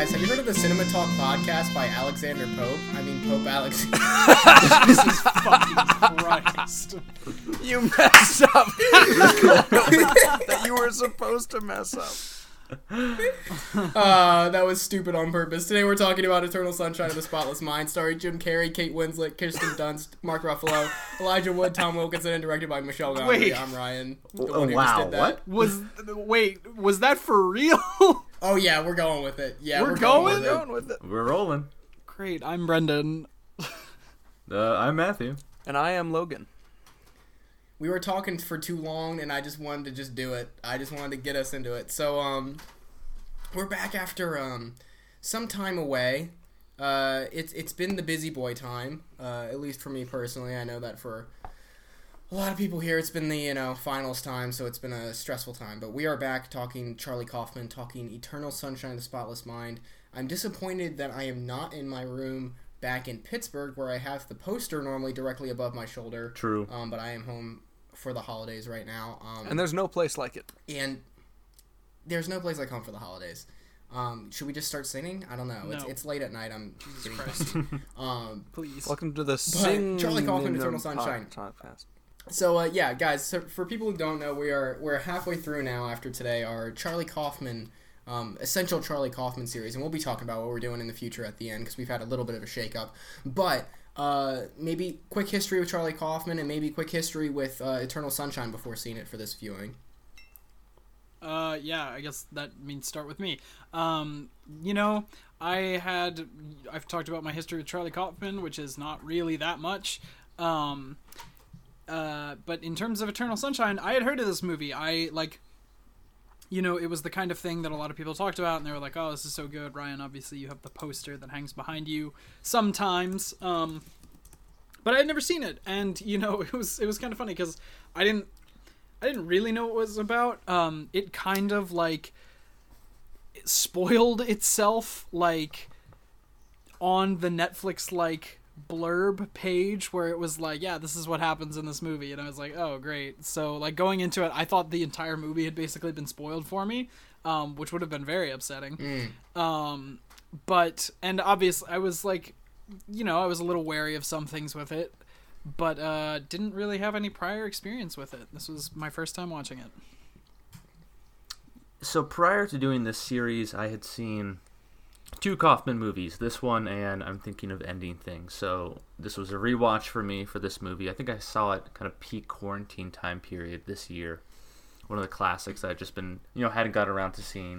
Guys, have you heard of the Cinema Talk podcast by Alexander Pope? I mean, Pope Alexander. Jesus fucking Christ. You messed up. That you were supposed to mess up. That was stupid on purpose. Today we're talking about Eternal Sunshine of the Spotless Mind, starring Jim Carrey, Kate Winslet, Kirsten Dunst, Mark Ruffalo, Elijah Wood, Tom Wilkinson, and directed by Michelle Gondry. Wait. I'm Ryan. The Oh, one who wow, just did that. what? Was that for real? Oh yeah, we're going with it. Yeah, We're we're going? going With it. We're rolling. Great, I'm Brendan. I'm Matthew. And I am Logan. We were talking for too long, and I just wanted to just do it. I just wanted to get us into it. So, we're back after some time away. It's been the busy boy time, at least for me personally. I know that for a lot of people here, it's been the finals time, so it's been a stressful time. But we are back talking Charlie Kaufman, talking Eternal Sunshine of the Spotless Mind. I'm disappointed that I am not in my room back in Pittsburgh, where I have the poster normally directly above my shoulder. True. But I am home for the holidays right now. And there's no place like it. And there's no place like home for the holidays. Should we just start singing? I don't know. No. It's late at night. I'm getting Christ. dusty. Please. Welcome to the Sing Charlie Kaufman, Eternal Sunshine. Podcast. So yeah, guys. So for people who don't know, we're halfway through now after today our Charlie Kaufman, essential Charlie Kaufman series, and we'll be talking about what we're doing in the future at the end because we've had a little bit of a shakeup. But maybe quick history with Charlie Kaufman and maybe quick history with Eternal Sunshine before seeing it for this viewing. Yeah, I guess that means start with me. I've talked about my history with Charlie Kaufman, which is not really that much. But in terms of Eternal Sunshine, I had heard of this movie. It was the kind of thing that a lot of people talked about, and they were like, oh, this is so good. Ryan, obviously you have the poster that hangs behind you sometimes. But I had never seen it, and, it was kind of funny, because I didn't really know what it was about. It kind of, it spoiled itself, on the Netflix, blurb page where it was like, yeah, this is what happens in this movie, and I was like, oh, great. So, going into it, I thought the entire movie had basically been spoiled for me, which would have been very upsetting. And obviously, I was I was a little wary of some things with it, but didn't really have any prior experience with it. This was my first time watching it. So prior to doing this series, I had seen 2 Kaufman movies, this one and I'm Thinking of Ending Things. So this was a rewatch for me for this movie. I think I saw it kind of peak quarantine time period this year. One of the classics that I'd just been, hadn't got around to seeing.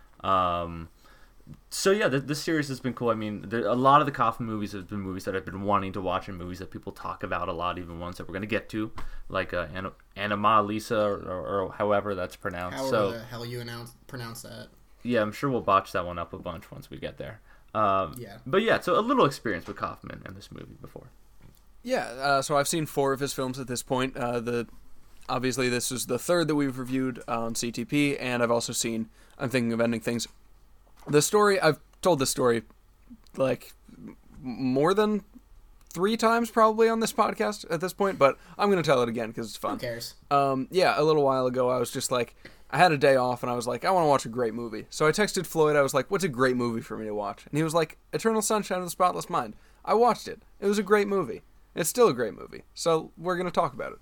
So yeah, this series has been cool. I mean, a lot of the Kaufman movies have been movies that I've been wanting to watch and movies that people talk about a lot, even ones that we're going to get to, like Anomalisa or however that's pronounced. However the hell you pronounce that. Yeah, I'm sure we'll botch that one up a bunch once we get there. Yeah. But yeah, so a little experience with Kaufman and this movie before. Yeah, so I've seen 4 of his films at this point. Obviously, this is the 3rd that we've reviewed on CTP, and I've also seen I'm Thinking of Ending Things. The story, I've told this story, more than 3 times probably on this podcast at this point, but I'm going to tell it again because it's fun. Who cares? Yeah, a little while ago, I was just I had a day off, and I was like, I want to watch a great movie. So I texted Floyd, I was like, what's a great movie for me to watch? And he was like, Eternal Sunshine of the Spotless Mind. I watched it. It was a great movie. It's still a great movie. So we're going to talk about it.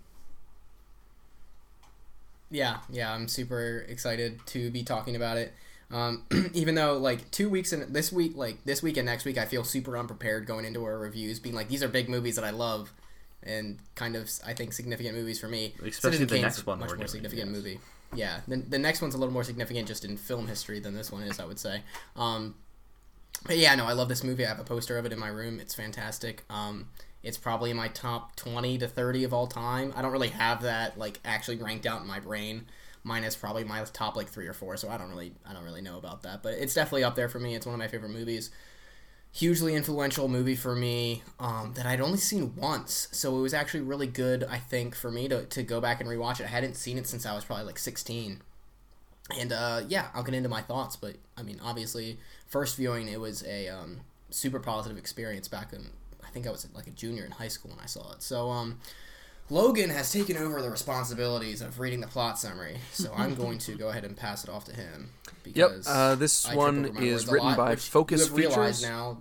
Yeah, I'm super excited to be talking about it. Even though 2 weeks and this week and next week, I feel super unprepared going into our reviews, being like, these are big movies that I love, and kind of I think significant movies for me. Especially Citizen the Kane's next one, much more significant movie. Yeah, the next one's a little more significant just in film history than this one is, I would say. But yeah, no, I love this movie. I have a poster of it in my room. It's fantastic. It's probably in my top 20 to 30 of all time. I don't really have that actually ranked out in my brain. Mine is probably my top 3 or 4, so I don't really know about that. But it's definitely up there for me. It's one of my favorite movies. Hugely influential movie for me that I'd only seen once. So it was actually really good, I think, for me to go back and rewatch it. I hadn't seen it since I was probably 16. And yeah, I'll get into my thoughts. But I mean, obviously, first viewing, it was a super positive experience back in, I think I was a junior in high school when I saw it. So Logan has taken over the responsibilities of reading the plot summary, so I'm going to go ahead and pass it off to him. Yep, this one is written by Focus Features. Now,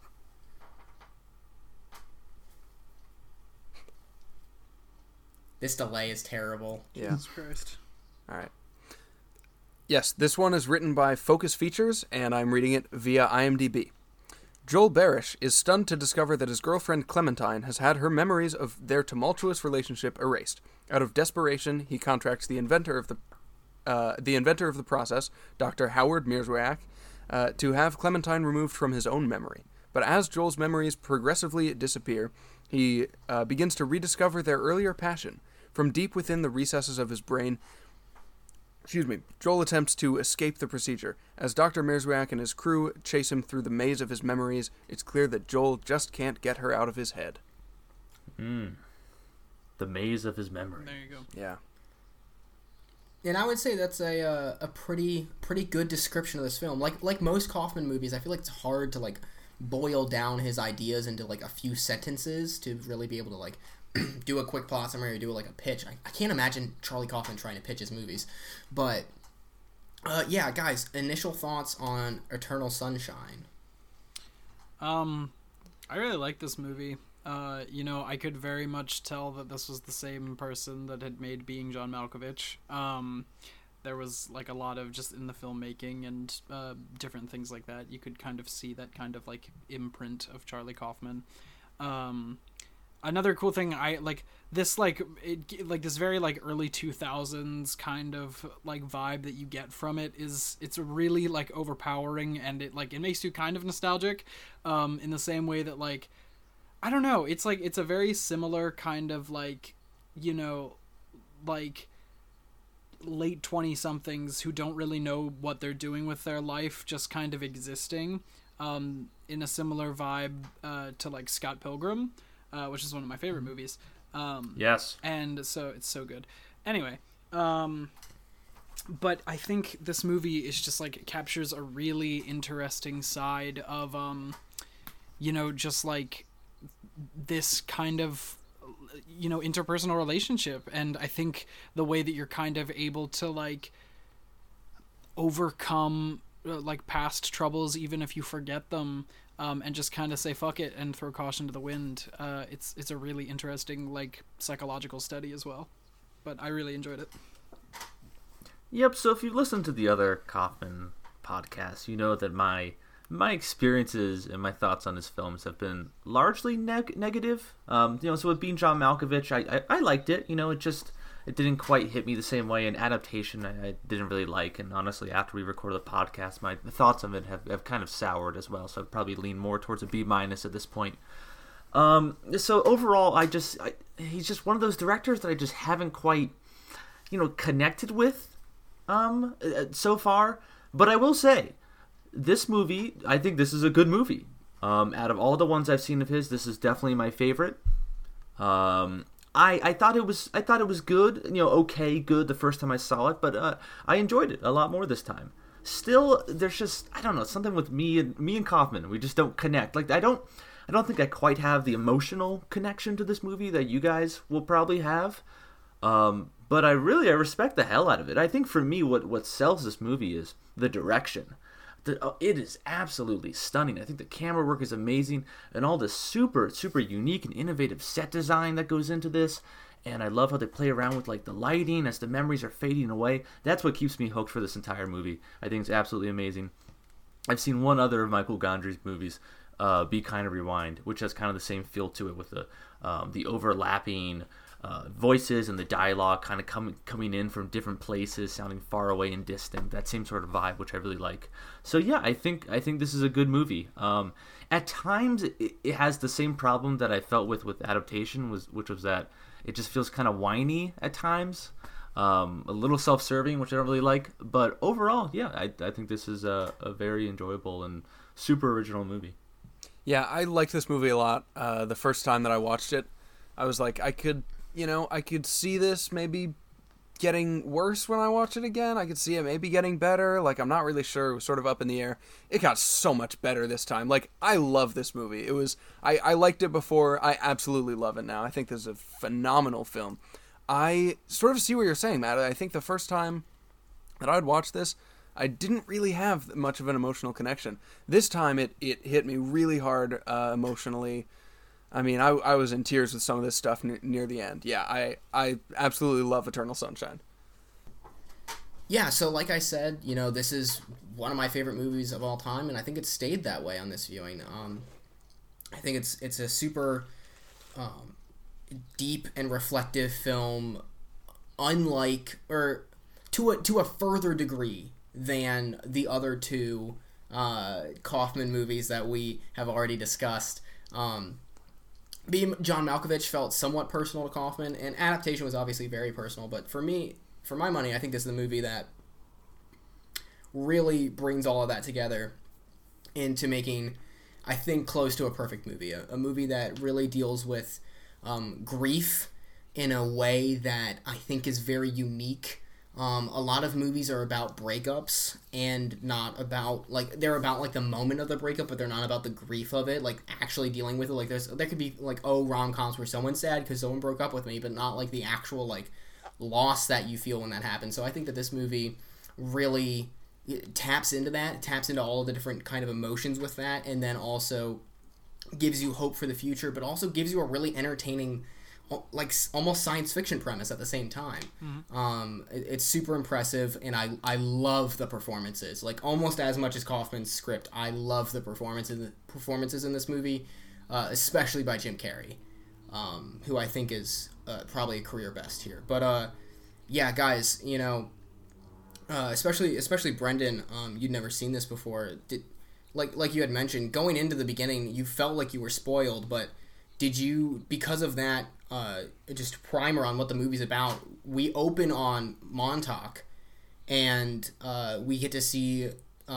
this delay is terrible. Yeah. Jesus Christ. All right. Yes, this one is written by Focus Features, and I'm reading it via IMDb. Joel Barish is stunned to discover that his girlfriend Clementine has had her memories of their tumultuous relationship erased. Out of desperation, he contracts the inventor of the process, Dr. Howard Mierzwiak, to have Clementine removed from his own memory. But as Joel's memories progressively disappear, he begins to rediscover their earlier passion. From deep within the recesses of his brain, Joel attempts to escape the procedure. As Dr. Mierzwiak and his crew chase him through the maze of his memories, it's clear that Joel just can't get her out of his head. The maze of his memory. There you go. Yeah. And I would say that's a pretty good description of this film. Like most Kaufman movies, I feel like it's hard to like boil down his ideas into like a few sentences to really be able to like do a quick plot summary or do like a pitch. I can't imagine Charlie Kaufman trying to pitch his movies. But yeah, guys, initial thoughts on Eternal Sunshine. I really like this movie. I could very much tell that this was the same person that had made Being John Malkovich. There was like a lot of just in the filmmaking and different things like that. You could kind of see that kind of like imprint of Charlie Kaufman. Another cool thing I like this this very like early 2000s kind of like vibe that you get from it is it's really like overpowering, and it makes you kind of nostalgic in the same way that like I don't know, it's like it's a very similar kind of like, like late 20-somethings who don't really know what they're doing with their life, just kind of existing, in a similar vibe to like Scott Pilgrim, which is one of my favorite movies. Yes. And so it's so good. Anyway, but I think this movie is just like, it captures a really interesting side of, just like this kind of, interpersonal relationship. And I think the way that you're kind of able to like overcome like past troubles, even if you forget them, and just kind of say fuck it and throw caution to the wind. It's a really interesting like psychological study as well, but I really enjoyed it. Yep. So if you listen to the other Kaufman podcasts, you know that my experiences and my thoughts on his films have been largely negative. So with Being John Malkovich, I liked it. It didn't quite hit me the same way. An adaptation I didn't really like, and honestly, after we recorded the podcast, my thoughts on it have kind of soured as well. So I'd probably lean more towards a B- at this point. So overall, he's just one of those directors that I just haven't quite, connected with, so far. But I will say, this movie, I think this is a good movie. Out of all the ones I've seen of his, this is definitely my favorite. I thought it was good, okay, good the first time I saw it, but I enjoyed it a lot more this time. Still, there's just, I don't know, something with me and Kaufman. We just don't connect. Like I don't think I quite have the emotional connection to this movie that you guys will probably have. But I respect the hell out of it. I think for me, what sells this movie is the direction. It is absolutely stunning. I think the camera work is amazing, and all the super, super unique and innovative set design that goes into this. And I love how they play around with like the lighting as the memories are fading away. That's what keeps me hooked for this entire movie. I think it's absolutely amazing. I've seen one other of Michael Gondry's movies, Be Kind or Rewind, which has kind of the same feel to it with the overlapping voices and the dialogue kind of coming in from different places, sounding far away and distant. That same sort of vibe, which I really like. So yeah, I think this is a good movie. At times, it has the same problem that I felt with adaptation, which was that it just feels kind of whiny at times, a little self-serving, which I don't really like. But overall, yeah, I think this is a very enjoyable and super original movie. Yeah, I liked this movie a lot. The first time that I watched it, I was like, I could see this maybe getting worse when I watch it again. I could see it maybe getting better. Like, I'm not really sure. It was sort of up in the air. It got so much better this time. Like, I love this movie. It was, I liked it before. I absolutely love it now. I think this is a phenomenal film. I sort of see what you're saying, Matt. I think the first time that I'd watched this, I didn't really have much of an emotional connection. This time, it hit me really hard emotionally. I mean, I was in tears with some of this stuff near the end. Yeah, I absolutely love Eternal Sunshine. Yeah, so like I said, you know, this is one of my favorite movies of all time, and I think it stayed that way on this viewing. I think it's a super deep and reflective film, unlike, or to a further degree than the other two Kaufman movies that we have already discussed. John Malkovich felt somewhat personal to Kaufman, and Adaptation was obviously very personal, but for me, for my money, I think this is the movie that really brings all of that together into making, I think, close to a perfect movie. A movie that really deals with grief in a way that I think is very unique. A lot of movies are about breakups and not about, like, they're about, like, the moment of the breakup, but they're not about the grief of it, like, actually dealing with it. Like, there could be, like, rom-coms where someone's sad because someone broke up with me, but not, like, the actual, like, loss that you feel when that happens. So I think that this movie really taps into that, taps into all of the different kind of emotions with that, and then also gives you hope for the future, but also gives you a really entertaining, like, almost science fiction premise at the same time. Mm-hmm. It's super impressive, and I love the performances, like, almost as much as Kaufman's script. I love the performances in this movie, especially by Jim Carrey, who I think is probably a career best here. But yeah, guys, you know, especially Brendan, you'd never seen this before. Like you had mentioned, going into the beginning, you felt like you were spoiled, but did you, because of that, just primer on what the movie's about, we open on Montauk, and we get to see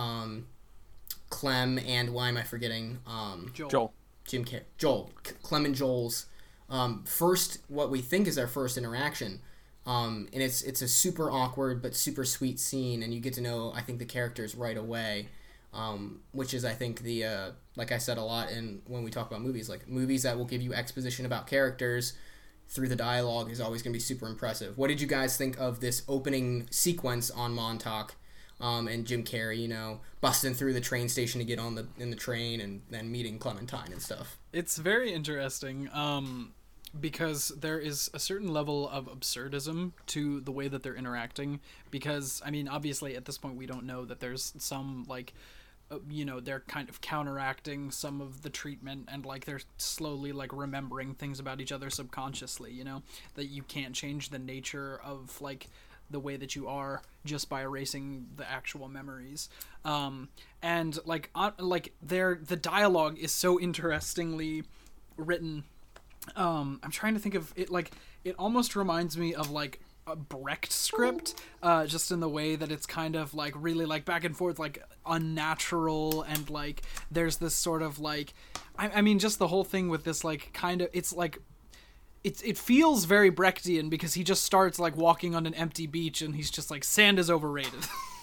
Clem and, why am I forgetting? Joel. Clem and Joel's first, what we think is their first interaction. And it's a super awkward but super sweet scene, and you get to know, I think, the characters right away. Which is, I think, the like I said a lot when we talk about movies, like, movies that will give you exposition about characters through the dialogue is always going to be super impressive. What did you guys think of this opening sequence on Montauk, and Jim Carrey, you know, busting through the train station to get in the train and then meeting Clementine and stuff? It's very interesting, because there is a certain level of absurdism to the way that they're interacting, because, I mean, obviously at this point we don't know that there's some, like, you know, they're kind of counteracting some of the treatment, and, like, they're slowly, like, remembering things about each other subconsciously, you know, that you can't change the nature of, like, the way that you are just by erasing the actual memories. And, like, the dialogue is so interestingly written. I'm trying to think of it, like, it almost reminds me of, like, a Brecht script, just in the way that it's kind of, like, really, like, back and forth, like, unnatural, and, like, there's this sort of, like, I mean, just the whole thing with this, like, kind of, it's, like, it feels very Brechtian, because he just starts, like, walking on an empty beach, and he's just like, sand is overrated.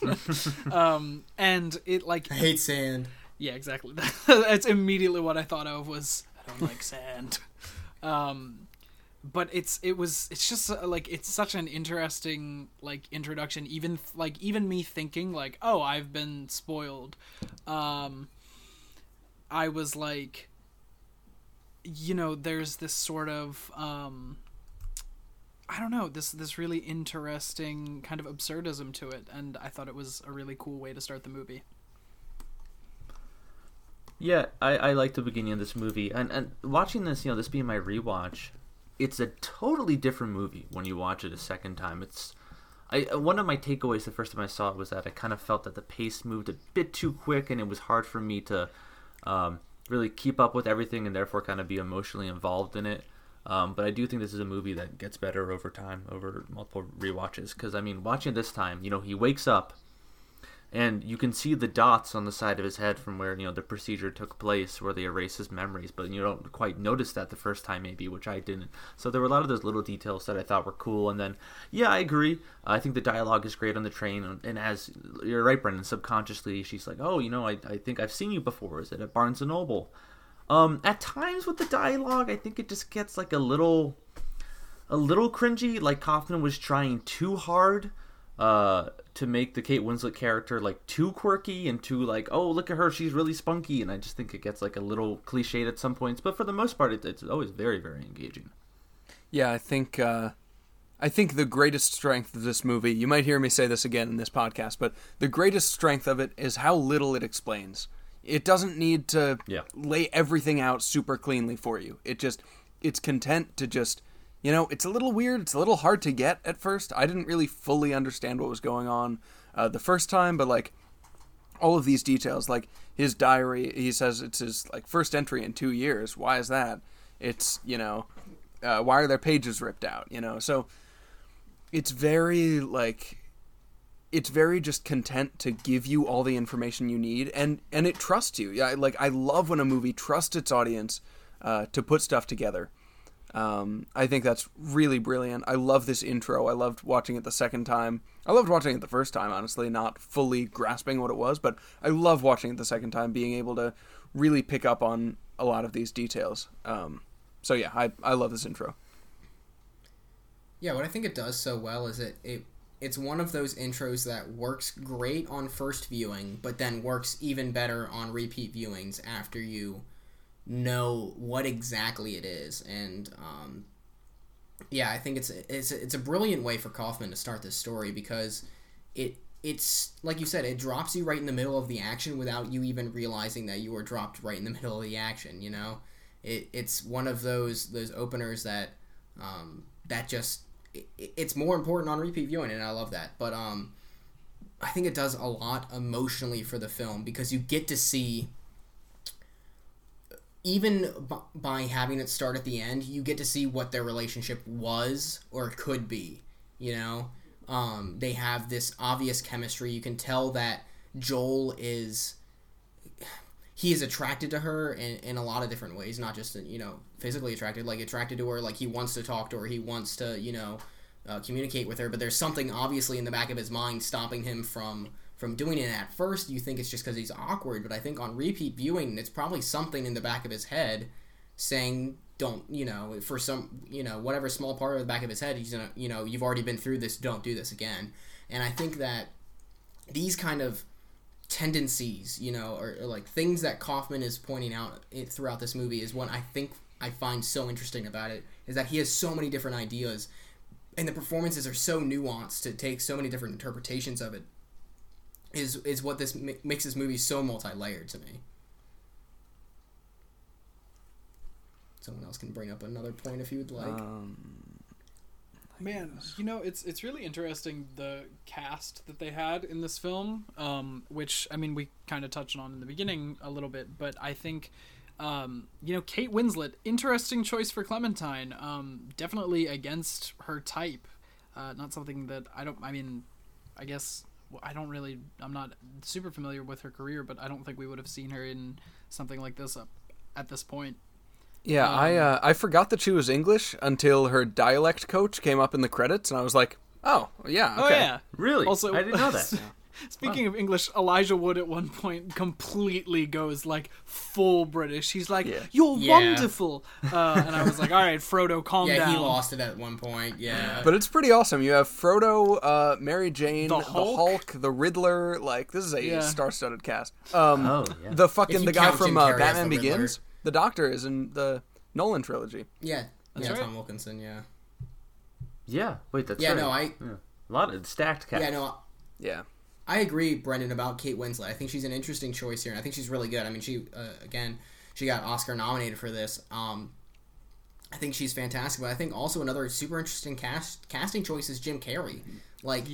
And it, like... I hate sand. Yeah, exactly. That's immediately what I thought of, was, I don't like sand. But it's just like, it's such an interesting, like, introduction, even me thinking, like, oh, I've been spoiled. I was like, you know, there's this sort of, I don't know, this really interesting kind of absurdism to it, and I thought it was a really cool way to start the movie. Yeah, I like the beginning of this movie, and watching this, you know, this being my rewatch, it's a totally different movie when you watch it a second time. One of my takeaways the first time I saw it was that I kind of felt that the pace moved a bit too quick, and it was hard for me to really keep up with everything, and therefore kind of be emotionally involved in it. But I do think this is a movie that gets better over time, over multiple rewatches, because, I mean, watching it this time, you know, he wakes up, and you can see the dots on the side of his head from where, the procedure took place, where they erase his memories, but you don't quite notice that the first time maybe, which I didn't. So there were a lot of those little details that I thought were cool. And then, yeah, I agree. I think the dialogue is great on the train, and as you're right, Brendan, subconsciously she's like, oh, I think I've seen you before. Is it at Barnes & Noble? At times with the dialogue, I think it just gets like a little cringy, like Kaufman was trying too hard to make the Kate Winslet character like too quirky and too like, oh, look at her, she's really spunky, and I just think it gets like a little cliched at some points, but for the most part it's always very, very engaging. Yeah, I think the greatest strength of this movie, you might hear me say this again in this podcast, but the greatest strength of it is how little it explains. It doesn't need to lay everything out super cleanly for you. It's content to just, it's a little weird. It's a little hard to get at first. I didn't really fully understand what was going on the first time, but like all of these details, like his diary, he says it's his like first entry in 2 years. Why is that? It's, why are their pages ripped out? So it's very like, it's very just content to give you all the information you need, and it trusts you. Yeah, like I love when a movie trusts its audience to put stuff together. I think that's really brilliant. I love this intro. I loved watching it the second time. I loved watching it the first time, honestly, not fully grasping what it was, but I love watching it the second time, being able to really pick up on a lot of these details. So yeah, I love this intro. Yeah, what I think it does so well is it's one of those intros that works great on first viewing, but then works even better on repeat viewings after you know what exactly it is. And yeah, I think it's a brilliant way for Kaufman to start this story, because it's like you said, it drops you right in the middle of the action without you even realizing that you were dropped right in the middle of the action. It's one of those openers that that just it's more important on repeat viewing, and I love that. But I think it does a lot emotionally for the film, because you get to see, even by having it start at the end, you get to see what their relationship was or could be. They have this obvious chemistry. You can tell that Joel is attracted to her in a lot of different ways, not just physically attracted, like attracted to her, like he wants to talk to her, he wants to communicate with her, but there's something obviously in the back of his mind stopping him from doing it. At first you think it's just because he's awkward, but I think on repeat viewing it's probably something in the back of his head saying, don't, for some, whatever small part of the back of his head, he's gonna, you've already been through this, don't do this again. And I think that these kind of tendencies, or like things that Kaufman is pointing out throughout this movie is what I find so interesting about it, is that he has so many different ideas, and the performances are so nuanced to take so many different interpretations of it, is what this makes this movie so multi-layered to me. Someone else can bring up another point if you would like. Man, it's really interesting, the cast that they had in this film, which, I mean, we kind of touched on in the beginning a little bit, but I think, Kate Winslet, interesting choice for Clementine, definitely against her type, not something that I'm not super familiar with her career, but I don't think we would have seen her in something like this at this point. Yeah, I forgot that she was English until her dialect coach came up in the credits, and I was like, oh, yeah, okay. Oh, yeah. Really? Also, I didn't know that. Speaking of English, Elijah Wood at one point completely goes like full British. He's like, "You're wonderful," and I was like, "All right, Frodo, calm down." Yeah, he lost it at one point. Yeah, but it's pretty awesome. You have Frodo, Mary Jane, the Hulk, the Riddler. Like, this is a star-studded cast. The guy from Batman Begins, the Doctor, is in the Nolan trilogy. Yeah, that's right. Tom Wilkinson. Yeah. Yeah. Wait, that's right. No, a lot of stacked cast. Yeah, no. Yeah. I agree, Brendan, about Kate Winslet. I think she's an interesting choice here, and I think she's really good. I mean, she got Oscar nominated for this. I think she's fantastic, but I think also another super interesting casting choice is Jim Carrey. Like,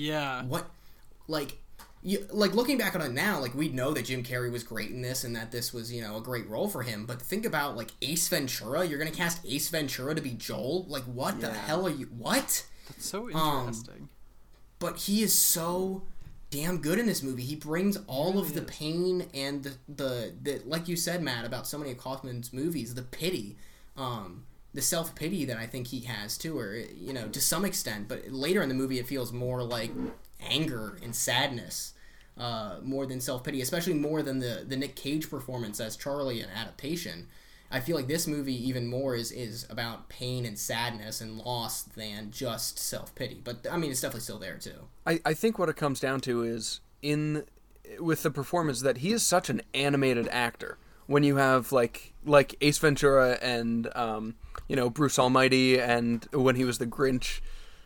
looking back on it now, like, we know that Jim Carrey was great in this and that this was, a great role for him. But think about, like, Ace Ventura. You're going to cast Ace Ventura to be Joel? Like, what the hell are you... What? That's so interesting. But he is so damn good in this movie. He brings all really of the is. pain and the like you said, Matt, about so many of Kaufman's movies, the pity, the self-pity that I think he has too, or, you know, to some extent, but later in the movie it feels more like anger and sadness, more than self-pity, especially more than the Nick Cage performance as Charlie in Adaptation. I feel like this movie even more is about pain and sadness and loss than just self-pity. But, I mean, it's definitely still there, too. I think what it comes down to is with the performance that he is such an animated actor. When you have like Ace Ventura and you know, Bruce Almighty, and when he was the Grinch,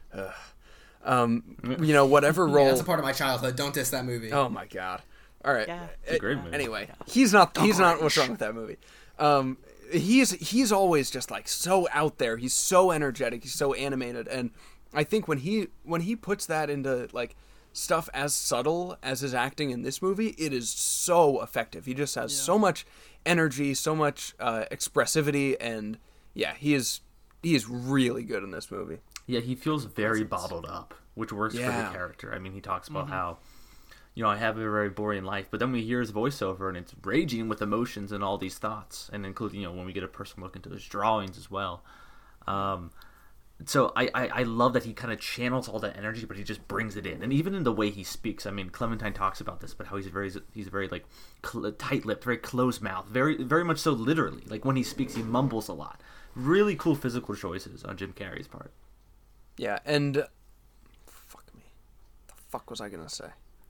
you know, whatever role. Yeah, that's a part of my childhood. Don't diss that movie. Oh my god! All right, Yeah. It's a great movie. Anyway, he's not what's wrong with that movie. He's always just like so out there. He's so energetic. He's so animated, and I think when he puts that into like stuff as subtle as his acting in this movie, it is so effective. He just has so much energy, so much expressivity, and yeah, he is really good in this movie. Yeah, he feels very bottled up, which works for the character. I mean, he talks about how, you know, I have a very boring life, but then we hear his voiceover and it's raging with emotions and all these thoughts, and including, you know, when we get a personal look into his drawings as well. So I love that he kind of channels all that energy, but he just brings it in, and even in the way he speaks. I mean, Clementine talks about this, but how he's very like tight-lipped, very closed-mouthed, very much so literally. Like when he speaks, he mumbles a lot. Really cool physical choices on Jim Carrey's part. Yeah, and fuck me, the fuck was I gonna say?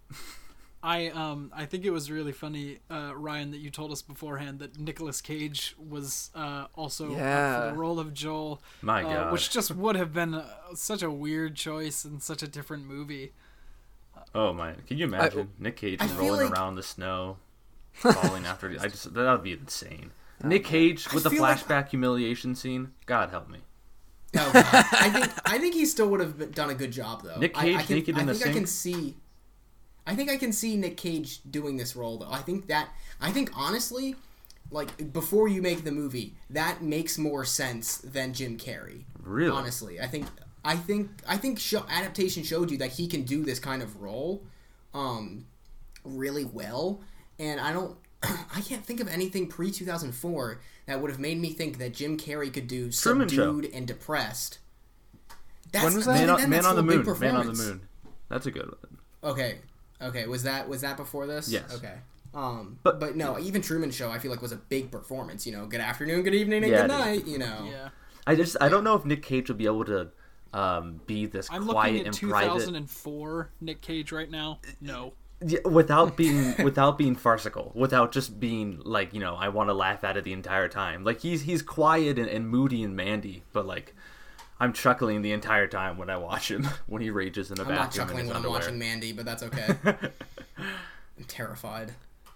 I think it was really funny, Ryan, that you told us beforehand that Nicolas Cage was also up for the role of Joel. My God. Which just would have been such a weird choice in such a different movie. Oh my! Can you imagine Nick Cage rolling around the snow, falling after? That would be insane. Nick Cage with the flashback humiliation scene. God help me. Oh, God. I think he still would have done a good job, though. Nick Cage naked in the sink? I think I can see Nick Cage doing this role, though. I think honestly, like, before you make the movie, that makes more sense than Jim Carrey. Really? Honestly, I think Adaptation showed you that he can do this kind of role, really well. And I can't think of anything pre-2004 that would have made me think that Jim Carrey could do Truman subdued Show. and depressed. When was that? Man on the Moon. Man on the Moon. That's a good one. Okay. Was that before this? Yes. Okay. But no, even Truman Show I feel like was a big performance. You know, good afternoon, good evening, and good night. You know. Yeah. I don't know if Nick Cage will be able to be this I'm quiet looking at and private 2004 Nick Cage right now. No. Yeah, without being farcical, without just being like, you know, I want to laugh at it the entire time. Like he's quiet and moody and Mandy, but like I'm chuckling the entire time when I watch him when he rages in the bathroom. I'm not chuckling in his when underwear. I'm watching Mandy, but that's okay. I'm terrified.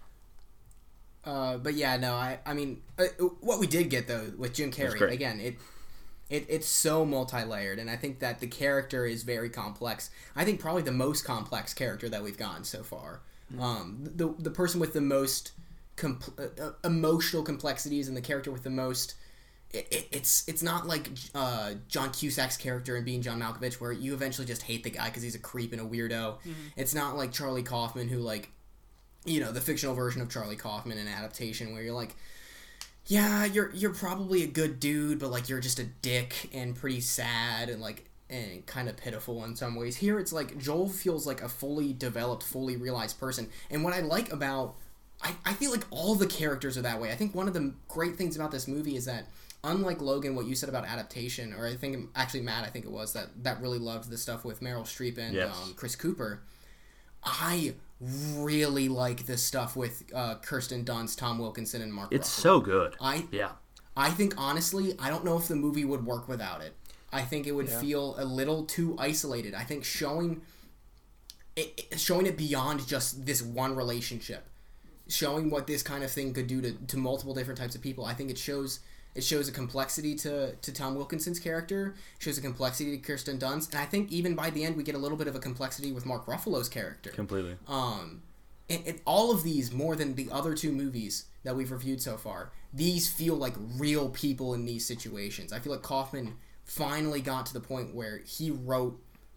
But yeah, no, I mean, what we did get though with Jim Carrey, again, it's so multi-layered, and I think that the character is very complex. I think probably the most complex character that we've gotten so far. The person with the most emotional complexities, and the character with the most. It's not like John Cusack's character in Being John Malkovich, where you eventually just hate the guy because he's a creep and a weirdo. Mm-hmm. It's not like Charlie Kaufman, who, like, you know, the fictional version of Charlie Kaufman in Adaptation, where you're like, yeah, you're probably a good dude, but like you're just a dick and pretty sad and like and kind of pitiful in some ways. Here it's like Joel feels like a fully developed, fully realized person. And what I like about I feel like all the characters are that way. I think one of the great things about this movie is that, unlike Logan, what you said about Adaptation, or I think actually Matt, I think it was that really loved the stuff with Meryl Streep and Chris Cooper. I really like this stuff with Kirsten Dunst, Tom Wilkinson, and Mark Ruffalo. It's so good. I think, honestly, I don't know if the movie would work without it. I think it would feel a little too isolated. I think showing it beyond just this one relationship, showing what this kind of thing could do to multiple different types of people, I think it shows a complexity to Tom Wilkinson's character, shows a complexity to Kirsten Dunst, and I think even by the end we get a little bit of a complexity with Mark Ruffalo's character. Completely. And all of these, more than the other two movies that we've reviewed so far, these feel like real people in these situations. I feel like Kaufman finally got to the point where he wrote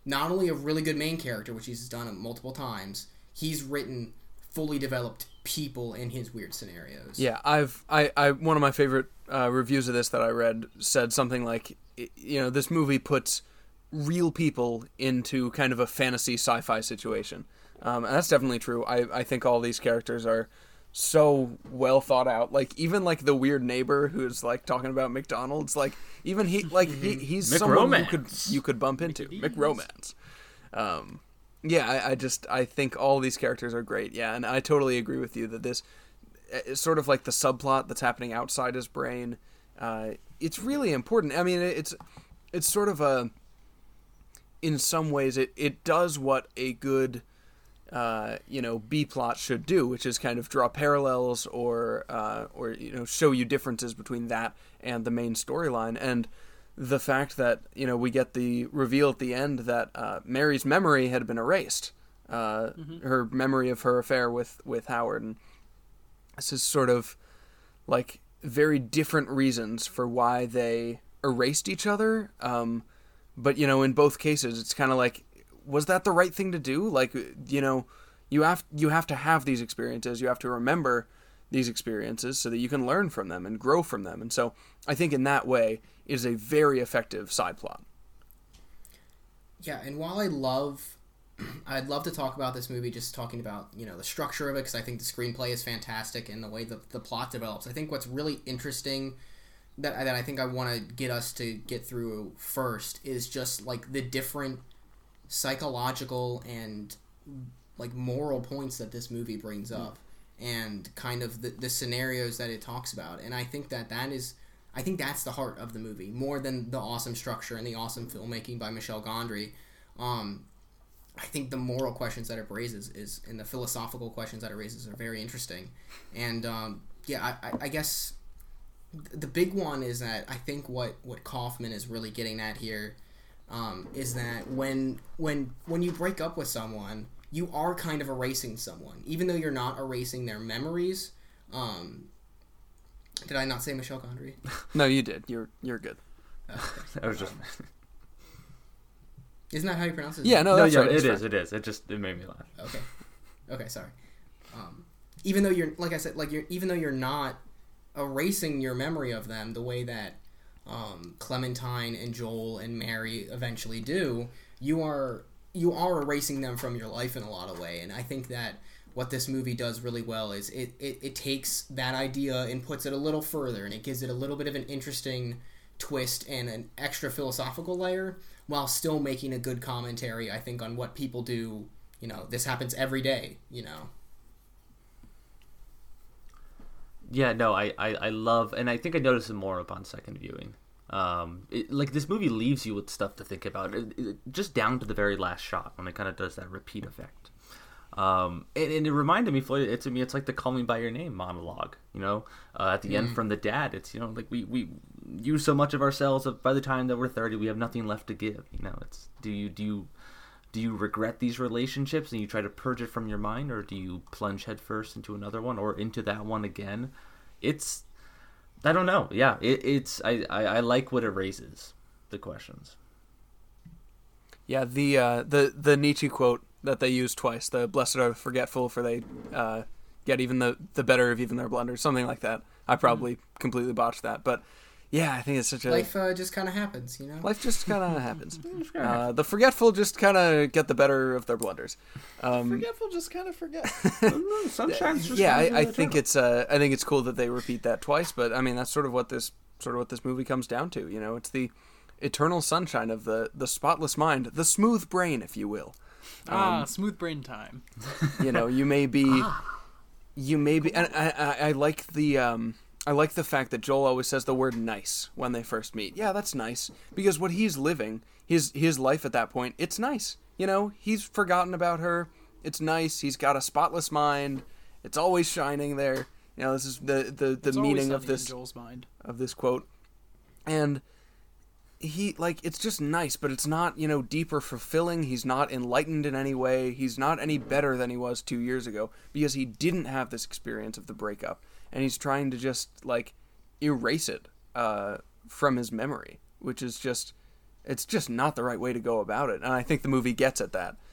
not only a really good main character, which he's done multiple times, he's written fully developed people in his weird scenarios. Yeah, I one of my favorite reviews of this that I read said something like, this movie puts real people into kind of a fantasy sci-fi situation. And that's definitely true. I think all these characters are so well thought out. Like, even like the weird neighbor who's like talking about McDonald's, like even he's someone you could bump into. McRomance. I think all these characters are great. Yeah, and I totally agree with you that this is sort of like the subplot that's happening outside his brain. It's really important. I mean, it's sort of in some ways it does what a good B plot should do, which is kind of draw parallels or show you differences between that and the main storyline. And the fact that we get the reveal at the end that Mary's memory had been erased, her memory of her affair with Howard, and this is sort of like very different reasons for why they erased each other. But in both cases, it's kind of like, was that the right thing to do? Like, you have to have these experiences. You have to remember these experiences so that you can learn from them and grow from them. And so I think in that way it is a very effective side plot. Yeah, and while I'd love to talk about this movie, just talking about, the structure of it, because I think the screenplay is fantastic and the way the plot develops. I think what's really interesting that I think I want to get us to get through first is just, like, the different psychological and, like, moral points that this movie brings up, and kind of the scenarios that it talks about. And I think that's the heart of the movie, more than the awesome structure and the awesome filmmaking by Michel Gondry. I think the moral questions that it raises and the philosophical questions that it raises are very interesting. And I guess the big one is that I think what Kaufman is really getting at here is that when you break up with someone, you are kind of erasing someone, even though you're not erasing their memories. Did I not say Michel Gondry? No, you did. You're good. I was just. Isn't that how you pronounce it? Yeah, no, that's right. It is. It is. It made me laugh. Okay, sorry. Even though you're, like I said, even though you're not erasing your memory of them the way that Clementine and Joel and Mary eventually do, you are erasing them from your life in a lot of way. And I think that what this movie does really well is it takes that idea and puts it a little further, and it gives it a little bit of an interesting twist and an extra philosophical layer, while still making a good commentary, I think, on what people do. This happens every day, Yeah, no, I love, and I think I noticed it more upon second viewing. This movie leaves you with stuff to think about, just down to the very last shot when it kind of does that repeat effect. And it reminded me, Floyd, it's like the "Call Me by Your Name" monologue. At the end from the dad, it's like we use so much of ourselves that by the time that we're 30, we have nothing left to give. It's do you regret these relationships and you try to purge it from your mind, or do you plunge headfirst into another one or into that one again? I don't know. Yeah, I like what it raises, the questions. Yeah, the Nietzsche quote that they use twice, the "Blessed are the forgetful, for they get even the better of even their blunders," something like that. I probably completely botched that, but yeah, I think it's such a... Life just kind of happens, Life just kind of happens. The forgetful just kind of get the better of their blunders. Forgetful just kind of forget. Sometimes just yeah, I think it's cool that they repeat that twice, but I mean that's sort of what this movie comes down to. It's the eternal sunshine of the spotless mind, the smooth brain, if you will. Smooth brain time. You may be, and I like the fact that Joel always says the word "nice" when they first meet. Yeah, that's nice, because what he's living, his life at that point, it's nice. He's forgotten about her. It's nice. He's got a spotless mind. It's always shining there. This is the meaning of this Joel's mind, of this quote, and it's just nice, but it's not, deep or fulfilling. He's not enlightened in any way. He's not any better than he was 2 years ago, because he didn't have this experience of the breakup, and he's trying to just, erase it from his memory, which is just It's just not the right way to go about it, and I think the movie gets at that.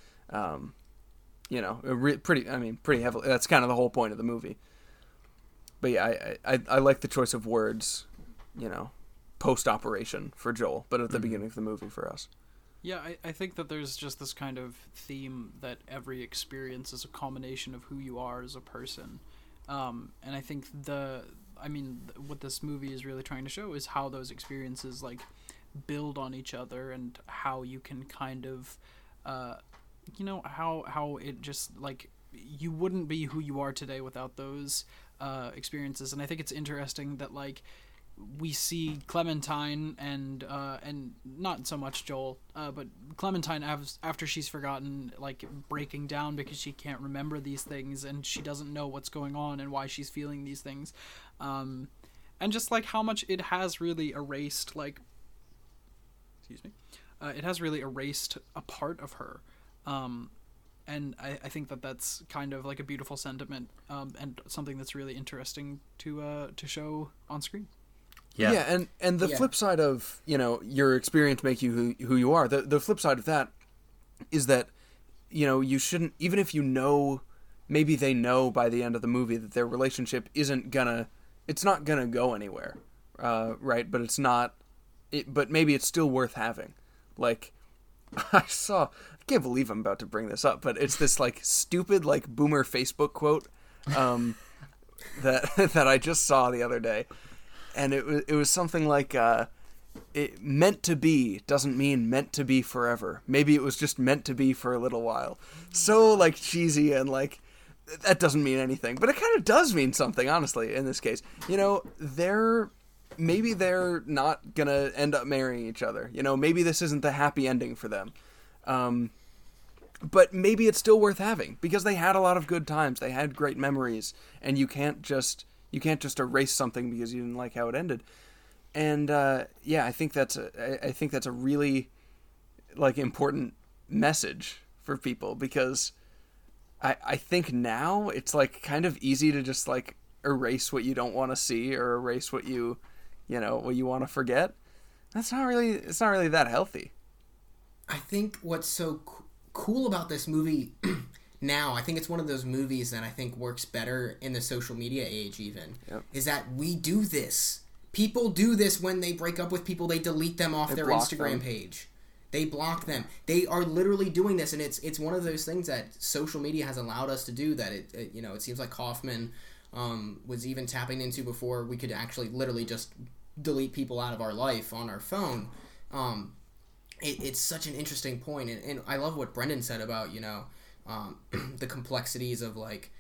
Pretty heavily. That's kind of the whole point of the movie. But yeah, I like the choice of words, post-operation for Joel, but at the beginning of the movie for us. Yeah, I think that there's just this kind of theme that every experience is a combination of who you are as a person. And I think what this movie is really trying to show is how those experiences, like, build on each other, and how you can kind of, how it just, like, you wouldn't be who you are today without those experiences. And I think it's interesting that, like, we see Clementine and not so much Joel, but Clementine after she's forgotten, like, breaking down because she can't remember these things and she doesn't know what's going on and why she's feeling these things, and just like how much it has really erased, like, it has really erased a part of her, and I think that that's kind of like a beautiful sentiment, and something that's really interesting to show on screen. Yeah, and the flip side of, your experience make you who you are, the flip side of that is that, you shouldn't, even if maybe they know by the end of the movie that their relationship it's not gonna go anywhere, right? But but maybe it's still worth having. Like, I can't believe I'm about to bring this up, but it's this, like, stupid, like, boomer Facebook quote, that I just saw the other day. And it was something like, it meant to be doesn't mean meant to be forever. Maybe it was just meant to be for a little while. So, like, cheesy, and, like, that doesn't mean anything. But it kind of does mean something, honestly, in this case. Maybe they're not going to end up marrying each other. Maybe this isn't the happy ending for them. But maybe it's still worth having, because they had a lot of good times. They had great memories, and you can't just erase something because you didn't like how it ended. And I think that's a really, like, important message for people, because I think now it's, like, kind of easy to just, like, erase what you don't want to see, or erase what you want to forget. It's not really that healthy. I think what's so cool about this movie now, I think it's one of those movies that I think works better in the social media age even, is that we do this. People do this when they break up with people. They delete them off their Instagram page. They block them. They are literally doing this, and it's one of those things that social media has allowed us to do, that it seems like Kaufman was even tapping into before we could actually literally just delete people out of our life on our phone. It's such an interesting point, and I love what Brendan said about, the complexities of, like,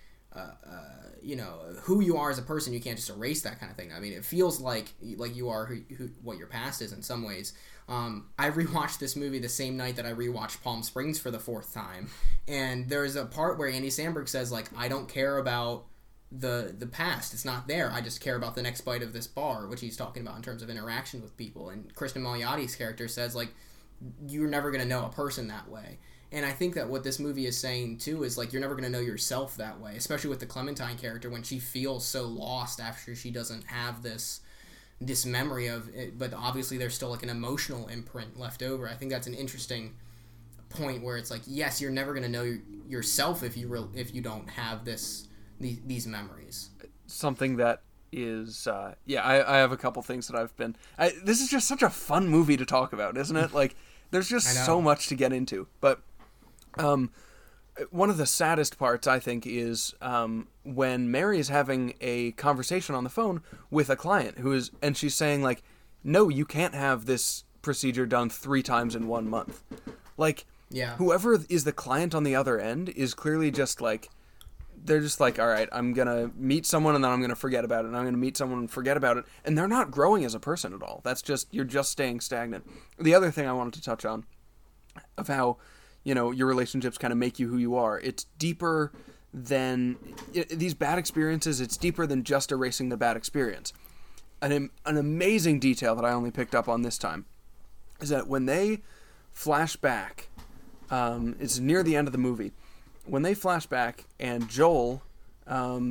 who you are as a person. You can't just erase that kind of thing. I mean, it feels like you are who what your past is in some ways. I rewatched this movie the same night that I rewatched Palm Springs for the 4th time, and there's a part where Andy Samberg says, like, I don't care about the past. It's not there. I just care about the next bite of this bar, which he's talking about in terms of interaction with people. And Kristen Miliotti's character says, like, you're never going to know a person that way. And I think that what this movie is saying, too, is, like, you're never going to know yourself that way, especially with the Clementine character when she feels so lost after she doesn't have this memory of it, but obviously there's still, like, an emotional imprint left over. I think that's an interesting point where it's like, yes, you're never going to know yourself if you don't have these memories. Something that is I have a couple things that I've been this is just such a fun movie to talk about, isn't it? Like, there's just so much to get into. But one of the saddest parts, I think, is when Mary is having a conversation on the phone with a client and she's saying, like, no, you can't have this procedure done 3 times in 1 month. Like, whoever is the client on the other end is clearly just, like, they're just like, all right, I'm going to meet someone and then I'm going to forget about it, and I'm going to meet someone and forget about it. And they're not growing as a person at all. You're just staying stagnant. The other thing I wanted to touch on of how, your relationships kind of make you who you are. It's deeper than these bad experiences. It's deeper than just erasing the bad experience. An amazing detail that I only picked up on this time is that when they flash back, it's near the end of the movie, when they flash back and Joel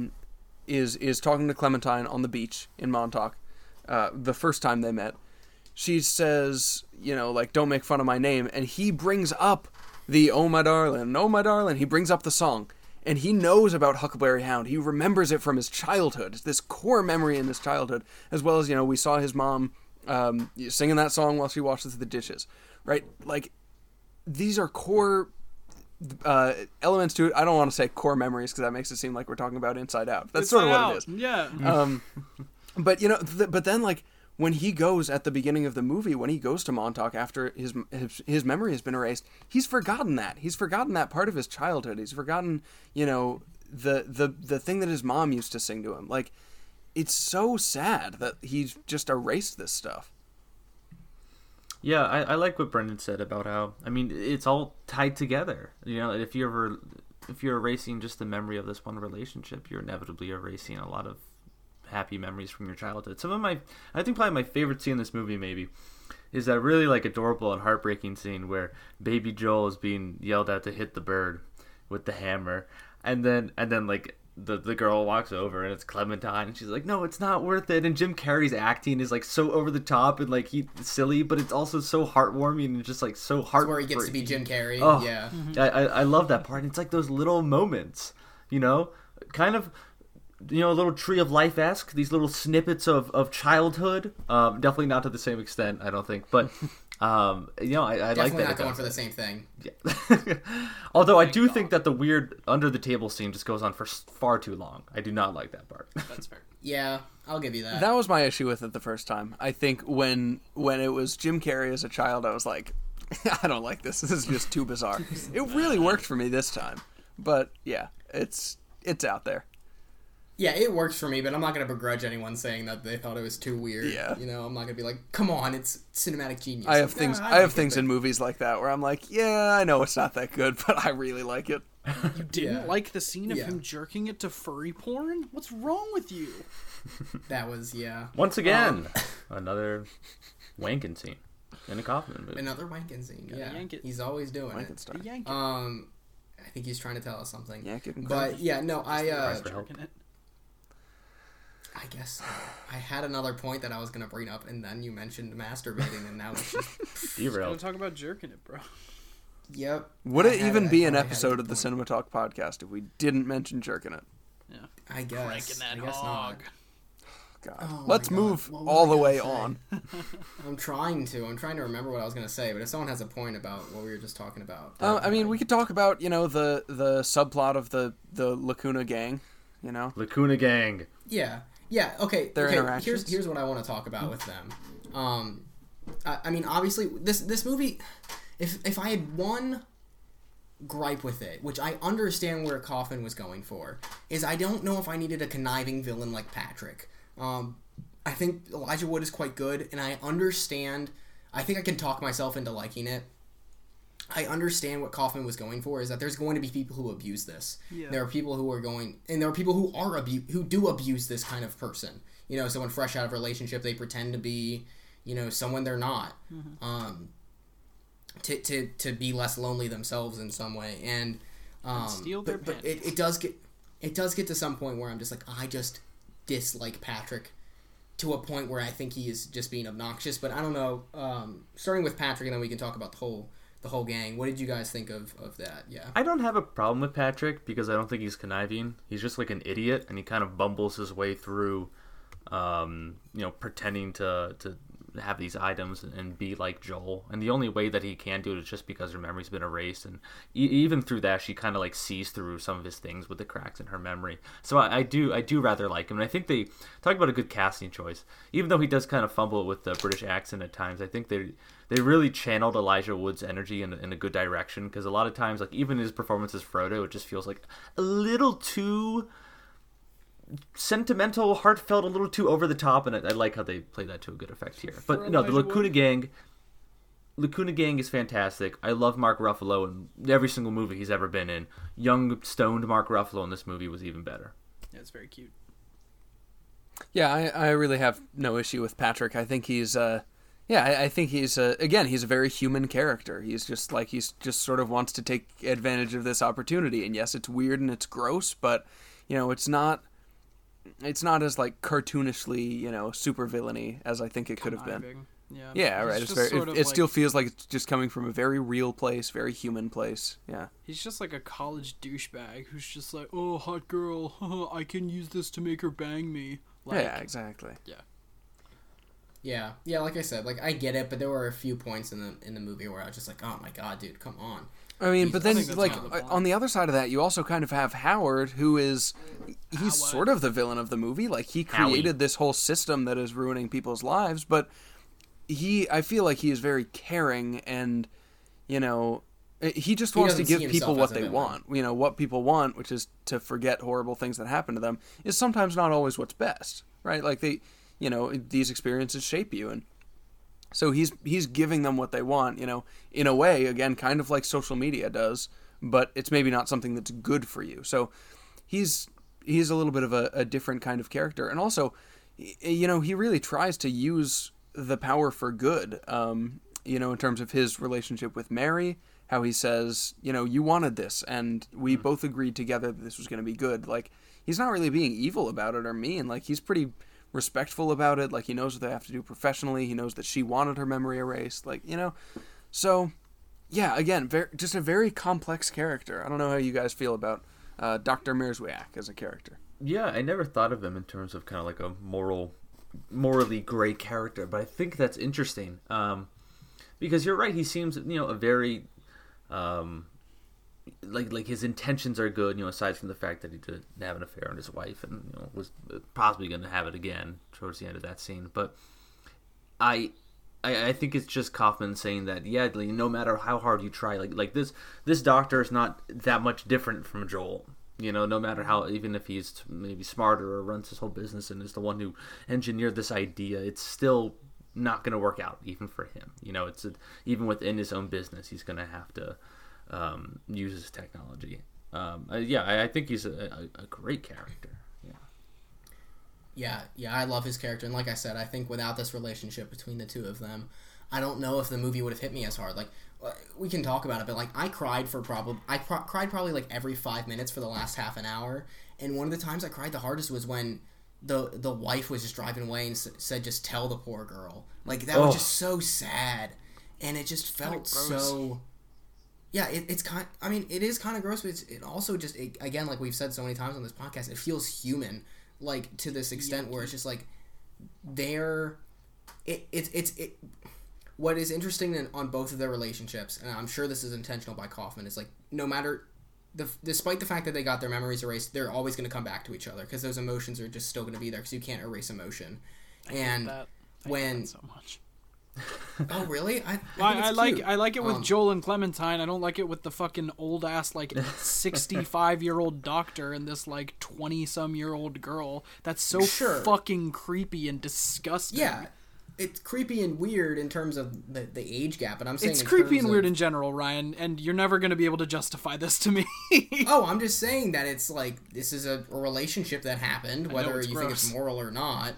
is talking to Clementine on the beach in Montauk, the first time they met, she says, you know, like, don't make fun of my name, and he brings up the oh my darling, he brings up the song, and he knows about Huckleberry Hound. He remembers it from his childhood. It's this core memory in his childhood, as well as, you know, we saw his mom singing that song while she washes the dishes, right? Like, these are core elements to it. I don't want to say core memories because that makes it seem like we're talking about Inside Out. That's sort of what it is. Yeah. But, you know, but then, like, when he goes at the beginning of the movie, when he goes to Montauk after his memory has been erased, he's forgotten that. He's forgotten that part of his childhood. He's forgotten, you know, the thing that his mom used to sing to him. Like, it's so sad that he's just erased this stuff. Yeah, I like what Brendan said about how, I mean, it's all tied together. You know, if you're erasing just the memory of this one relationship, you're inevitably erasing a lot of happy memories from your childhood. I think probably my favorite scene in this movie maybe is that really like adorable and heartbreaking scene where baby Joel is being yelled at to hit the bird with the hammer, and then like the girl walks over and it's Clementine and she's like, no, it's not worth it. And Jim Carrey's acting is like so over the top and like he's silly, but it's also so heartwarming and just like so heartbreaking. Where he gets to be Jim Carrey. Oh, yeah. I love that part. It's like those little moments, you know, kind of, you know, a little Tree of Life-esque, these little snippets of childhood. Definitely not to the same extent, I don't think, but you know, I like that. Definitely not going for the same thing. Yeah. Although I do think that the weird under the table scene just goes on for far too long. I do not like that part. That's fair. Yeah, I'll give you that. That was my issue with it the first time. I think when it was Jim Carrey as a child, I was like, I don't like this. This is just too bizarre. It really worked for me this time. But yeah, it's out there. Yeah, it works for me, but I'm not going to begrudge anyone saying that they thought it was too weird. Yeah. You know, I'm not going to be like, come on, it's cinematic genius. I have Like, things. "Ah, I have get things that." in movies like that where I'm like, yeah, I know it's not that good, but I really like it. You didn't Yeah. like the scene of Yeah. him jerking it to furry porn? What's wrong with you? That was, yeah. Once again, another wanking scene in a Kaufman movie. Another wanking scene. Yeah. yank it. He's always doing Wankin' it. star. Yank it. I think he's trying to tell us something. Yank it and But crack it. yeah, no, I for help. Jerking it. I guess I had another point that I was gonna bring up, and then you mentioned masturbating, and now it's just Gotta Derailed. talk about jerking it, bro. yep. Would I it had even it. be I an thought I had a episode good of the point. Cinema Talk podcast if we didn't mention jerking it? Yeah. I guess. Cranking that I guess hog. God. Oh my Let's God. move What was all I the gonna way say? on. I'm trying to remember what I was gonna say, but if someone has a point about what we were just talking about, I mean, we could talk about, you know, the subplot of the Lacuna gang, you know? Lacuna Gang. Yeah. Okay. Their okay. interactions? Here's what I want to talk about with them. I mean, obviously, this movie. If I had one gripe with it, which I understand where Kaufman was going for, is I don't know if I needed a conniving villain like Patrick. I think Elijah Wood is quite good, and I understand. I think I can talk myself into liking it. I understand what Kaufman was going for, is that there's going to be people who abuse this. Yeah. There are people who are going, and there are people who are who do abuse this kind of person. You know, someone fresh out of a relationship, they pretend to be, you know, someone they're not. To be less lonely themselves in some way, and steal their but panties. it does get to some point where I'm just like, I just dislike Patrick to a point where I think he is just being obnoxious. But I don't know. Starting with Patrick, and then we can talk about the whole gang. What did you guys think of that? Yeah. I don't have a problem with Patrick because I don't think he's conniving. He's just like an idiot, and he kind of bumbles his way through, you know, pretending to have these items and be like Joel. And the only way that he can do it is just because her memory's been erased. And even through that, she kind of like sees through some of his things with the cracks in her memory. So I do rather like him. And I think they talk about a good casting choice. Even though he does kind of fumble with the British accent at times, I think they really channeled Elijah Wood's energy in a good direction. Because a lot of times, like even his performance as Frodo, it just feels like a little too sentimental, heartfelt, a little too over the top, and I like how they play that to a good effect here. But no, the Lacuna Gang is fantastic. I love Mark Ruffalo in every single movie he's ever been in. Young, stoned Mark Ruffalo in this movie was even better. Yeah, it's very cute. Yeah, I really have no issue with Patrick. I think he's I think he's again, he's a very human character. He's just sort of wants to take advantage of this opportunity. And yes, it's weird and it's gross, but you know, it's not as like cartoonishly, you know, super villainy as I think it could have been. Conniving. Yeah. Yeah, He's right. It's just very. sort of It like- still feels like it's just coming from a very real place, very human place. Yeah. He's just like a college douchebag who's just like, oh, hot girl, I can use this to make her bang me. Like, Yeah, exactly. Yeah, like I said, like I get it, but there were a few points in the movie where I was just like, oh my god, dude, come on. I mean, but then, I think that's like, kind of the point. on the other side of that, you also kind of have Howard, who is, he's Howard. sort of the villain of the movie. Like, he Howie. created this whole system that is ruining people's lives, but I feel like he is very caring, and, you know, he just wants to doesn't give see people himself what as a they villain. want. You know, what people want, which is to forget horrible things that happen to them, is sometimes not always what's best, right? Like, you know, these experiences shape you, and so he's giving them what they want, you know, in a way, again, kind of like social media does, but it's maybe not something that's good for you. So he's a little bit of a different kind of character. And also, you know, he really tries to use the power for good, you know, in terms of his relationship with Mary, how he says, you know, you wanted this, and we both agreed together that this was going to be good. Like, he's not really being evil about it or mean. Like, he's pretty respectful about it. Like, he knows what they have to do professionally. He knows that she wanted her memory erased. Like, you know, so yeah, again, just a very complex character. I don't know how you guys feel about Dr. Mierzwiak as a character. Yeah, I never thought of him in terms of kind of like a morally gray character, but I think that's interesting. Because you're right, he seems, you know, a very like his intentions are good, you know, aside from the fact that he did have an affair on his wife and, you know, was possibly going to have it again towards the end of that scene. But I think it's just Kaufman saying that, yeah, like, no matter how hard you try, like this doctor is not that much different from Joel. You know, no matter how, even if he's maybe smarter or runs his whole business and is the one who engineered this idea, it's still not going to work out even for him. You know, even within his own business, he's going to have to use his technology. I think he's a great character. Yeah, I love his character, and like I said, I think without this relationship between the two of them, I don't know if the movie would have hit me as hard. Like, we can talk about it, but like I cried probably like every 5 minutes for the last half an hour, and one of the times I cried the hardest was when the wife was just driving away and said, "Just tell the poor girl." Like, that was just so sad, and it just felt so. Yeah, it's kind. I mean, it is kind of gross, but it also just again, like we've said so many times on this podcast, it feels human. Like, to this extent where it's just like what is interesting on both of their relationships, and I'm sure this is intentional by Kaufman, is like, no matter despite the fact that they got their memories erased, they're always going to come back to each other because those emotions are just still going to be there because you can't erase emotion. I hate that so much. Oh, really? I like it with Joel and Clementine. I don't like it with the fucking old ass, like, 65-year-old doctor and this like 20-some-year-old girl. That's so fucking creepy and disgusting. Yeah, it's creepy and weird in terms of the age gap, but I'm saying it's creepy and weird in general, Ryan. And you're never gonna be able to justify this to me. Oh, I'm just saying that it's like, this is a relationship that happened, whether you think it's moral or not.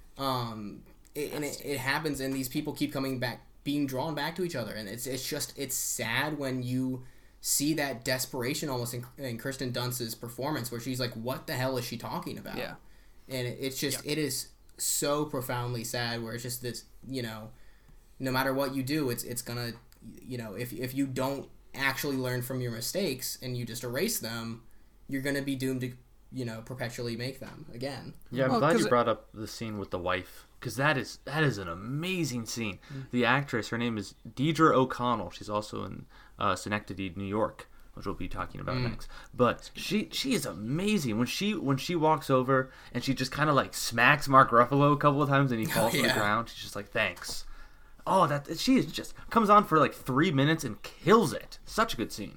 It happens, and these people keep coming back, being drawn back to each other, and it's sad when you see that desperation almost in Kirsten Dunst's performance, where she's like, what the hell is she talking about? Yeah. And it is so profoundly sad, where it's just this, you know, no matter what you do, it's gonna, you know, if you don't actually learn from your mistakes and you just erase them, you're gonna be doomed to, you know, perpetually make them again. Yeah, I'm glad you brought up the scene with the wife, because that is an amazing scene. The actress, her name is Deidre O'Connell. She's also in Schenectady, New York, which we'll be talking about next. But she is amazing when she walks over and she just kind of like smacks Mark Ruffalo a couple of times and he falls to the ground. She's just like, thanks. Oh, that she is just comes on for like 3 minutes and kills it. Such a good scene.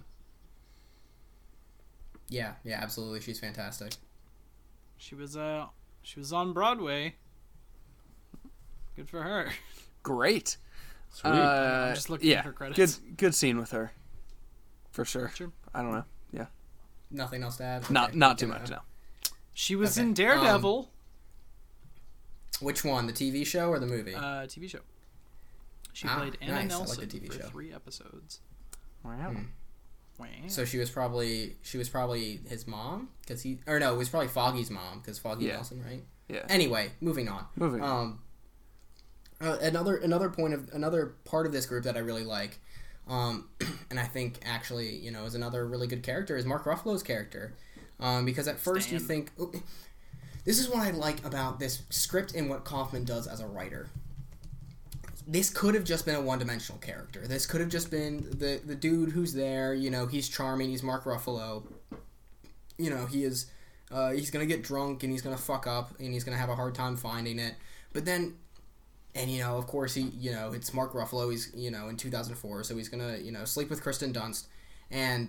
Yeah, absolutely. She's fantastic. She was on Broadway. Good for her. Great. Sweet. I'm just looking at her credits. Good scene with her, for sure. I don't know. Yeah. Nothing else to add? Okay. Not too much. No. She was in Daredevil. Which one? The TV show or the movie? TV show. She played Anna nice. Nelson I like the TV for show. 3 episodes. Wow. Wow. So she was probably his mom, it was probably Foggy's mom, because Foggy Nelson, right? Yeah. Anyway, moving on. Another part of this group that I really like, and I think actually is another really good character is Mark Ruffalo's character, because at first you think this is what I like about this script and what Kaufman does as a writer. This could have just been a one-dimensional character. This could have just been the dude who's there. He's charming. He's Mark Ruffalo. He is. He's gonna get drunk and he's gonna fuck up and he's gonna have a hard time finding it. But then, and of course it's Mark Ruffalo. He's in 2004, so he's gonna sleep with Kristen Dunst, and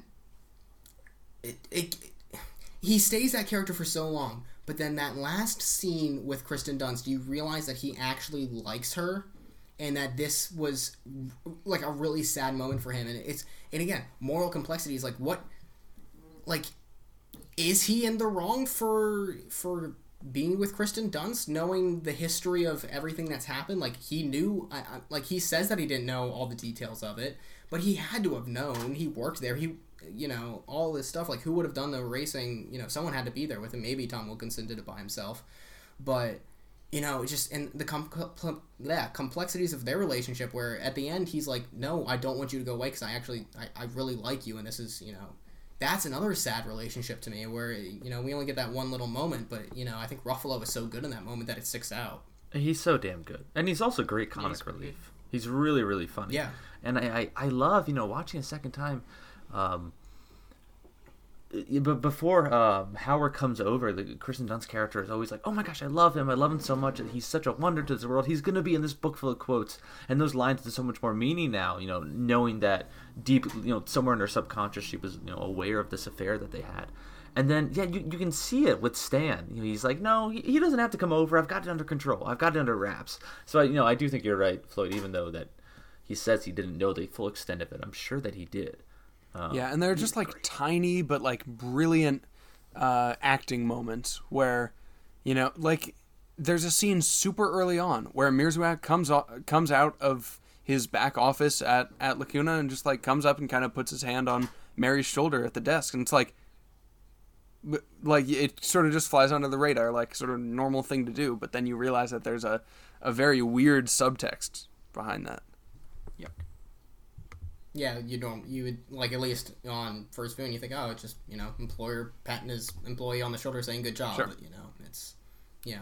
he stays that character for so long. But then that last scene with Kristen Dunst, you realize that he actually likes her. And that this was like a really sad moment for him, and again, moral complexity is is he in the wrong for being with Kristen Dunst, knowing the history of everything that's happened? Like he knew, he says that he didn't know all the details of it, but he had to have known. He worked there. He, all this stuff. Like who would have done the racing? Someone had to be there with him. Maybe Tom Wilkinson did it by himself, but. Just in the complexities of their relationship, where at the end he's like, no, I don't want you to go away because I really like you, and this is, that's another sad relationship to me where, we only get that one little moment, but, I think Ruffalo is so good in that moment that it sticks out. He's so damn good. And he's also great comic relief. He's really, really funny. Yeah. And I love, watching a second time, but before Howard comes over, the Kristen Dunst character is always like, oh my gosh, I love him so much, he's such a wonder to this world, he's going to be in this book full of quotes, and those lines have so much more meaning now, knowing that deep, somewhere in her subconscious she was, aware of this affair that they had. And then, yeah, you can see it with Stan. He's like, no, he doesn't have to come over, I've got it under control, I've got it under wraps. So, I do think you're right, Floyd, even though that he says he didn't know the full extent of it, I'm sure that he did. Yeah, and they're just tiny but brilliant acting moments where, there's a scene super early on where Mierzwiak comes out of his back office at Lacuna and just comes up and kind of puts his hand on Mary's shoulder at the desk, and it's it sort of just flies under the radar, sort of normal thing to do, but then you realize that there's a very weird subtext behind that. Yep. Yeah, you would, at least on first viewing, you think, oh, it's just, employer patting his employee on the shoulder saying good job. Sure. But, it's, yeah.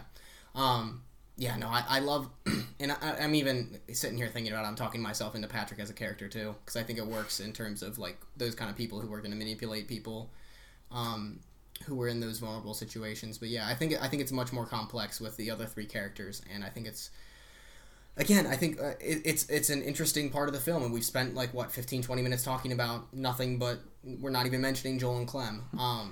No, I love, and I'm even sitting here thinking about it, I'm talking myself into Patrick as a character, too, because I think it works in terms of, those kind of people who are going to manipulate people, who are in those vulnerable situations. But, yeah, I think it's much more complex with the other three characters, and I think it's, again, I think it's an interesting part of the film, and we've spent 15, 20 minutes talking about nothing, but we're not even mentioning Joel and Clem.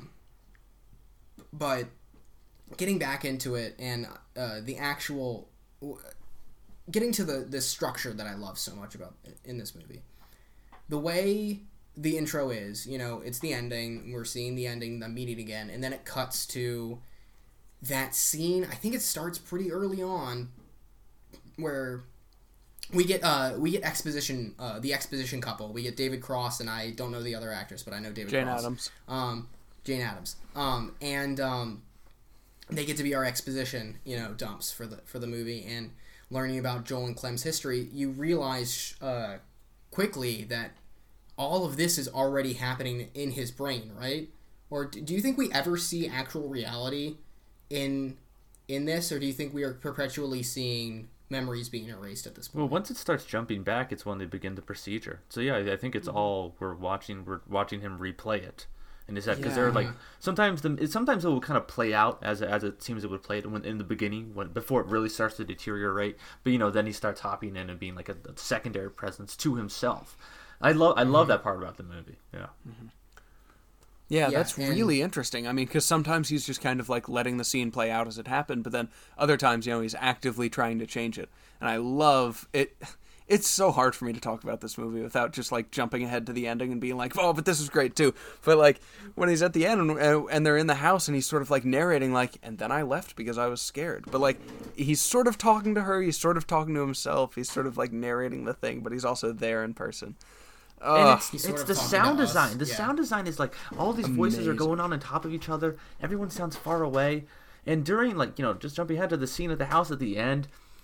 But getting back into it and the actual getting to the structure that I love so much about in this movie, the way the intro is, it's the ending. We're seeing the ending, them meeting again, and then it cuts to that scene. I think it starts pretty early on, where we get exposition, the exposition couple. We get David Cross, and I don't know the other actress, but I know David Cross. Jane Addams. And they get to be our exposition, dumps for the movie, and learning about Joel and Clem's history. You realize quickly that all of this is already happening in his brain, right? Or do you think we ever see actual reality in this, or do you think we are perpetually seeing memories being erased at this point? Well, once it starts jumping back, it's when they begin the procedure. So yeah, I think it's all we're watching him replay it in his head, because they're sometimes it will kind of play out as it seems it would play it in the beginning, before it really starts to deteriorate. But then he starts hopping in and being a secondary presence to himself. I love that part about the movie. Yeah. Mm-hmm. Yeah, that's really interesting. I mean, because sometimes he's just kind of letting the scene play out as it happened, but then other times, he's actively trying to change it. And I love it. It's so hard for me to talk about this movie without just jumping ahead to the ending and being oh, but this is great too. But when he's at the end and they're in the house and he's sort of narrating and then I left because I was scared. But he's sort of talking to her, he's sort of talking to himself, he's sort of narrating the thing, but he's also there in person. And it's the sound design. The sound design is all these voices Amazing. Are going on top of each other. Everyone sounds far away. And during just jumping ahead to the scene at the house at the end,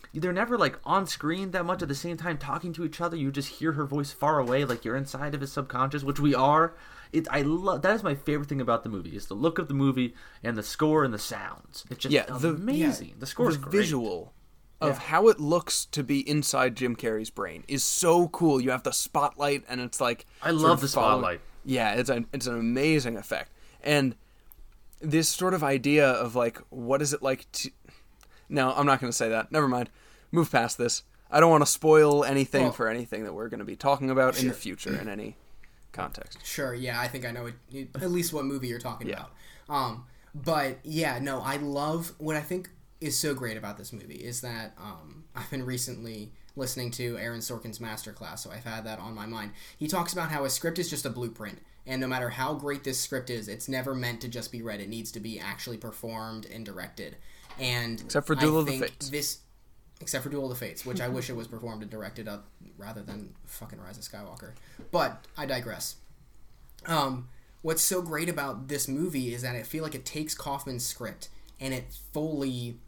they're never like on screen that much at the same time talking to each other. You just hear her voice far away, like you're inside of his subconscious, which we are. I love that. Is my favorite thing about the movie is the look of the movie and the score and the sounds. It's just amazing. The score is the great. Visual of how it looks to be inside Jim Carrey's brain is so cool. You have the spotlight, and it's like I love the spotlight. Yeah, it's an amazing effect, and this sort of idea of like, what is it like to... No, I'm not going to say that. Never mind. Move past this. I don't want to spoil anything for anything that we're going to be talking about in the future in any context. Sure, yeah, I think I know at least what movie you're talking about. But yeah, no, I love what I think is so great about this movie is that I've been recently listening to Aaron Sorkin's masterclass, so I've had that on my mind. He talks about how a script is just a blueprint, and no matter how great this script is, it's never meant to just be read. It needs to be actually performed and directed. And except for Duel of the Fates. Except for Duel of the Fates, which I wish it was performed and directed up rather than fucking Rise of Skywalker. But I digress. What's so great about this movie is that I feel like it takes Kaufman's script and it fully...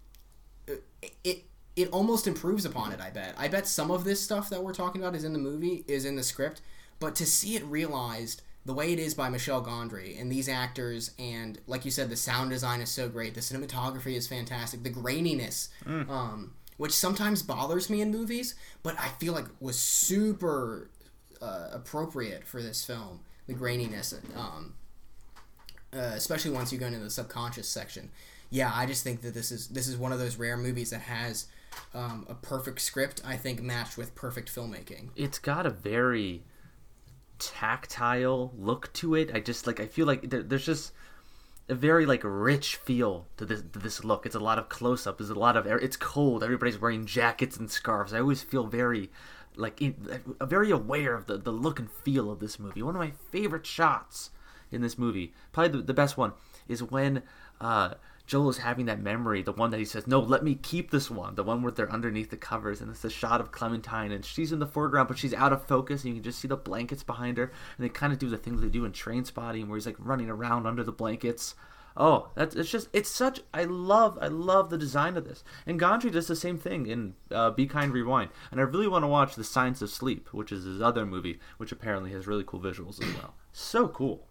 It almost improves upon it, I bet. I bet some of this stuff that we're talking about is in the movie, is in the script, but to see it realized the way it is by Michel Gondry and these actors, and like you said, the sound design is so great, the cinematography is fantastic, the graininess, which sometimes bothers me in movies, but I feel like was super appropriate for this film, the graininess, especially once you go into the subconscious section. Yeah, I just think that this is one of those rare movies that has a perfect script, I think, matched with perfect filmmaking. It's got a very tactile look to it. I feel like there's just a very like rich feel to this look. It's a lot of close up. There's a lot of it's cold. Everybody's wearing jackets and scarves. I always feel very very aware of the look and feel of this movie. One of my favorite shots in this movie, probably the best one, is when Joel is having that memory, the one that he says, no, let me keep this one, the one where they're underneath the covers, and it's the shot of Clementine, and she's in the foreground, but she's out of focus, and you can just see the blankets behind her, and they kind of do the things they do in Trainspotting, where he's like running around under the blankets. Oh, I love the design of this. And Gondry does the same thing in Be Kind, Rewind, and I really want to watch The Science of Sleep, which is his other movie, which apparently has really cool visuals as well. So cool.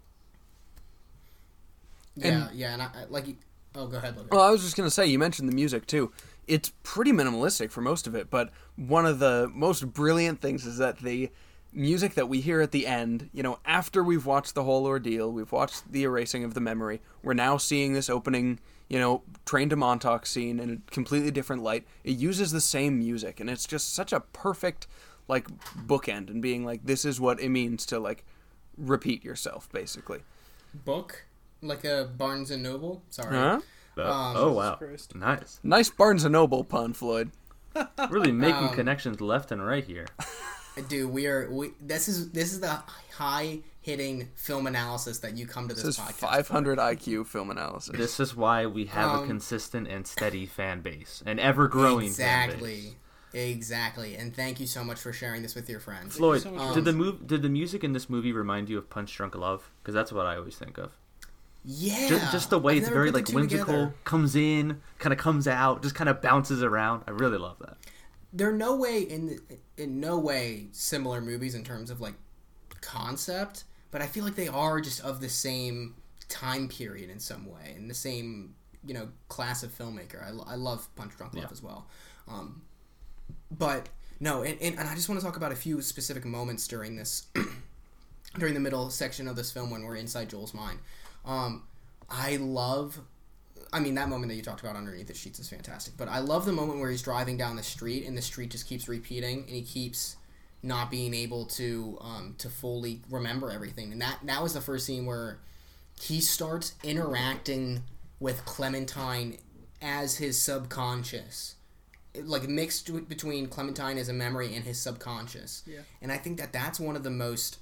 Yeah, and I like... Oh, go ahead, Logan. Well, I was just going to say, you mentioned the music, too. It's pretty minimalistic for most of it, but one of the most brilliant things is that the music that we hear at the end, after we've watched the whole ordeal, we've watched the erasing of the memory, we're now seeing this opening, Train to Montauk scene in a completely different light. It uses the same music, and it's just such a perfect, bookend, and being this is what it means to, repeat yourself, basically. Book? Like a Barnes and Noble? Sorry. Huh? Oh, wow. Christ. Nice Barnes and Noble pun, Floyd. Really making connections left and right here. Dude, this is the high hitting film analysis that you come to this podcast. 500 IQ film analysis. This is why we have a consistent and steady fan base, an ever growing fan base. Exactly, and thank you so much for sharing this with your friends. Floyd, so did the music in this movie remind you of Punch Drunk Love? Because that's what I always think of. Yeah, just the way it's very whimsical, together. Comes in, kind of comes out, just kind of bounces around. I really love that. They're no way in no way similar movies in terms of concept, but I feel like they are just of the same time period in some way, in the same class of filmmaker. I love Punch Drunk Love as well, but no, and I just want to talk about a few specific moments during this during the middle section of this film when we're inside Joel's mind. I mean, that moment that you talked about underneath the sheets is fantastic, but I love the moment where he's driving down the street and the street just keeps repeating and he keeps not being able to fully remember everything. And that was the first scene where he starts interacting with Clementine as his subconscious, mixed between Clementine as a memory and his subconscious. Yeah. And I think that's one of the most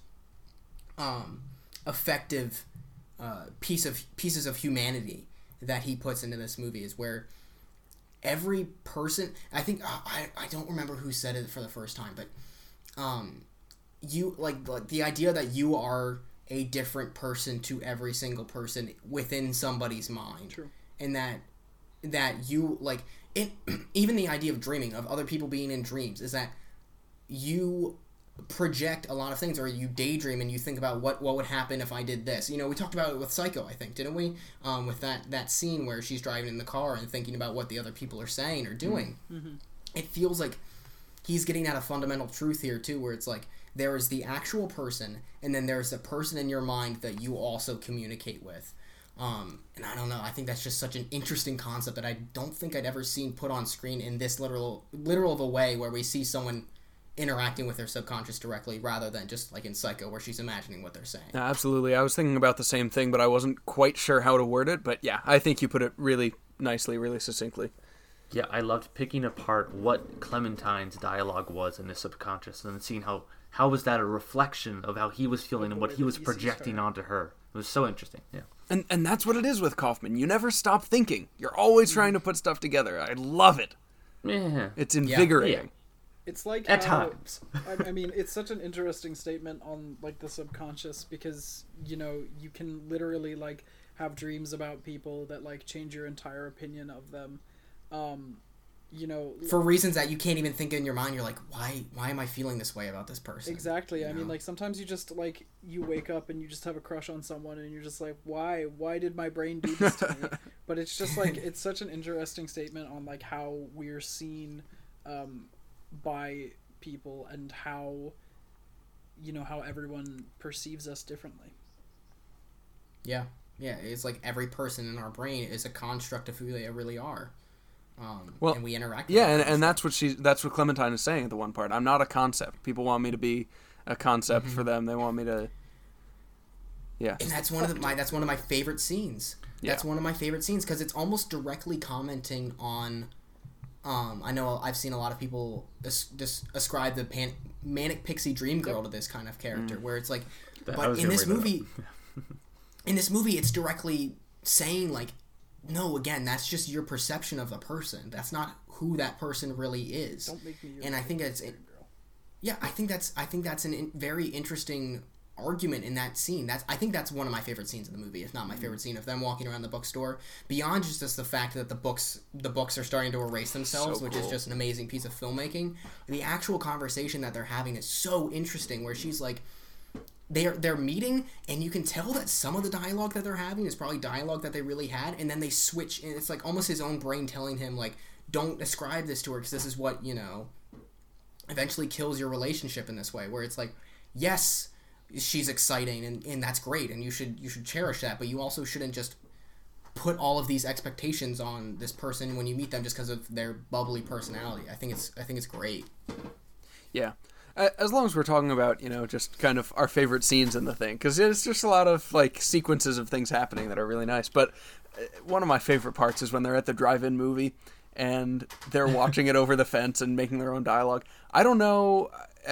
effective pieces of humanity that he puts into this movie, is where every person, I think I don't remember who said it for the first time, but you like the idea that you are a different person to every single person within somebody's mind. True. And that you it even the idea of dreaming, of other people being in dreams, is that you project a lot of things, or you daydream and you think about what would happen if I did this. We talked about it with Psycho, I think, didn't we? With that scene where she's driving in the car and thinking about what the other people are saying or doing. Mm-hmm. It feels like he's getting at a fundamental truth here too, where it's like there is the actual person, and then there's the person in your mind that you also communicate with. And I don't know, I think that's just such an interesting concept that I don't think I'd ever seen put on screen in this literal of a way, where we see someone interacting with their subconscious directly, rather than just like in Psycho where she's imagining what they're saying. Absolutely. I was thinking about the same thing, but I wasn't quite sure how to word it. But yeah, I think you put it really nicely, really succinctly. Yeah, I loved picking apart what Clementine's dialogue was in the subconscious, and then seeing how was that a reflection of how he was feeling and what he was projecting onto her. It was so interesting. Yeah. And that's what it is with Kaufman. You never stop thinking. You're always trying to put stuff together. I love it. Yeah. It's invigorating. Yeah. It's like at times. I mean, it's such an interesting statement on like the subconscious, because you can literally like have dreams about people that like change your entire opinion of them. For reasons that you can't even think in your mind. You're like, why am I feeling this way about this person? Exactly. I mean, like, sometimes you just like you wake up and you just have a crush on someone and you're just like, why did my brain do this to me? But it's just like, it's such an interesting statement on like how we're seen by people, and how how everyone perceives us differently. Yeah, it's like every person in our brain is a construct of who they really are. And we interact with and that's what Clementine is saying at the one part. I'm not a concept. People want me to be a concept for them. They want me to and that's one of my favorite scenes. That's one of my favorite scenes, because it's almost directly commenting on I know I've seen a lot of people ascribe the manic pixie dream girl to this kind of character, where it's like, but in this movie it's directly saying like, no, again, that's just your perception of the person. That's not who that person really is. Don't make me your and I think that's it. Yeah, I think that's a very interesting argument in that scene. I think that's one of my favorite scenes in the movie, if not my favorite scene, of them walking around the bookstore. Beyond just the fact that the books are starting to erase themselves, which is just an amazing piece of filmmaking. The actual conversation that they're having is so interesting, where she's like, they're meeting, and you can tell that some of the dialogue that they're having is probably dialogue that they really had, and then they switch, and it's like almost his own brain telling him like, don't ascribe this to her, because this is what eventually kills your relationship in this way, where it's like, yes, she's exciting and that's great, and you should cherish that, but you also shouldn't just put all of these expectations on this person when you meet them just because of their bubbly personality. I think it's great. Yeah. As long as we're talking about, just kind of our favorite scenes in the thing, because it's just a lot of like sequences of things happening that are really nice. But one of my favorite parts is when they're at the drive-in movie and they're watching it over the fence and making their own dialogue. I don't know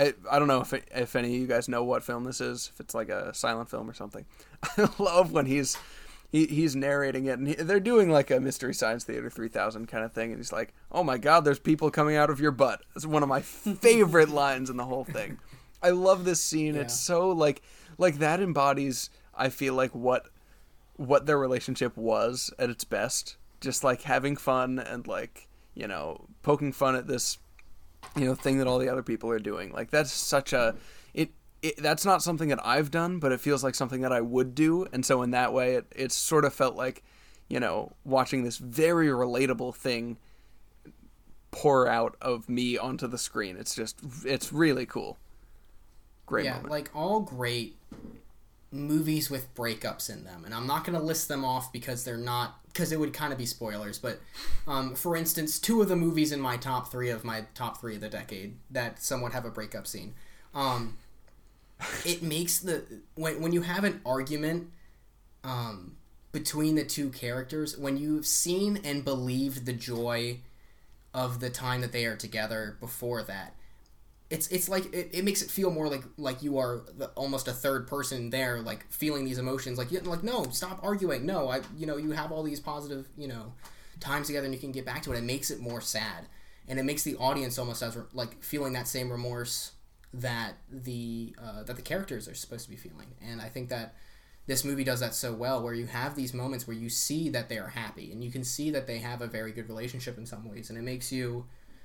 if any of you guys know what film this is, if it's like a silent film or something. I love when he's narrating it, and they're doing like a Mystery Science Theater 3000 kind of thing, and he's like, oh my god, there's people coming out of your butt. It's one of my favorite lines in the whole thing. I love this scene. Yeah. It's so like that embodies, I feel like, what their relationship was at its best. Just like having fun and like, poking fun at this, thing that all the other people are doing. Like, that's such a, that's not something that I've done, but it feels like something that I would do. And so in that way, it sort of felt like, watching this very relatable thing pour out of me onto the screen. It's really cool. Great moment. Like all great movies with breakups in them. And I'm not going to list them off because it would kind of be spoilers. But for instance, two of the movies in my top three of the decade that somewhat have a breakup scene. It makes when you have an argument between the two characters, when you've seen and believed the joy of the time that they are together before that, it's like it makes it feel more like you are almost a third person there, like feeling these emotions, like no, stop arguing, no, you have all these positive times together and you can get back to it. It makes it more sad, and it makes the audience almost as like feeling that same remorse that the characters are supposed to be feeling. And I think that this movie does that so well, where you have these moments where you see that they are happy, and you can see that they have a very good relationship in some ways, and it makes you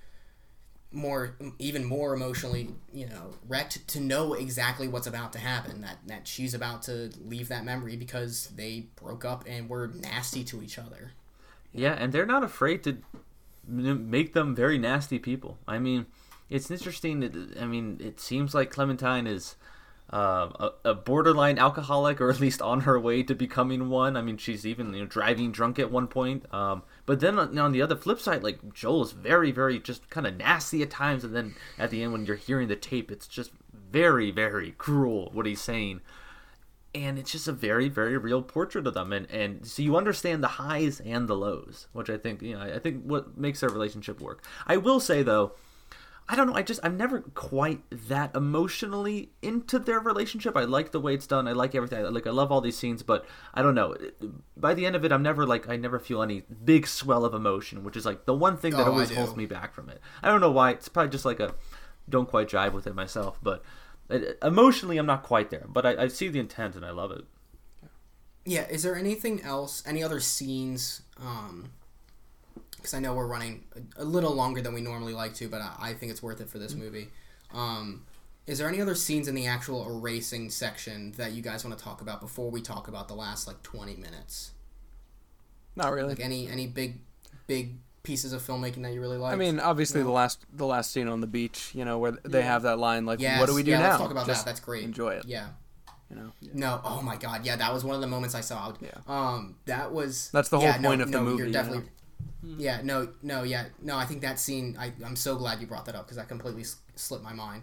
even more emotionally, wrecked to know exactly what's about to happen, that she's about to leave that memory because they broke up and were nasty to each other. Yeah, and they're not afraid to make them very nasty people. I mean, it's interesting. I mean, it seems like Clementine is a borderline alcoholic, or at least on her way to becoming one. I mean, she's even driving drunk at one point. But then on the other flip side, like, Joel is very, very just kind of nasty at times, and then at the end when you're hearing the tape, it's just very, very cruel what he's saying. And it's just a very, very real portrait of them, and so you understand the highs and the lows, which I think I think what makes their relationship work. I will say though, I don't know, I'm never quite that emotionally into their relationship. I like the way it's done. I like everything. I love all these scenes, but I don't know. By the end of it, I never feel any big swell of emotion, which is like the one thing that always holds me back from it. I don't know why. It's probably just like don't quite jive with it myself, but emotionally, I'm not quite there, but I see the intent and I love it. Yeah, is there anything else, any other scenes, because I know we're running a little longer than we normally like to, but I think it's worth it for this movie. Is there any other scenes in the actual erasing section that you guys want to talk about before we talk about the last, 20 minutes? Not really. Like, any big pieces of filmmaking that you really like? I mean, obviously the last scene on the beach, where they have that line like, "What do we do now?" Let's talk about that. That's great. Enjoy it. Yeah. No. Oh my God. Yeah, that was one of the moments I saw. Yeah. That's the whole point of the movie. You're definitely. Yeah. No. I think that scene. I'm so glad you brought that up because that completely slipped my mind.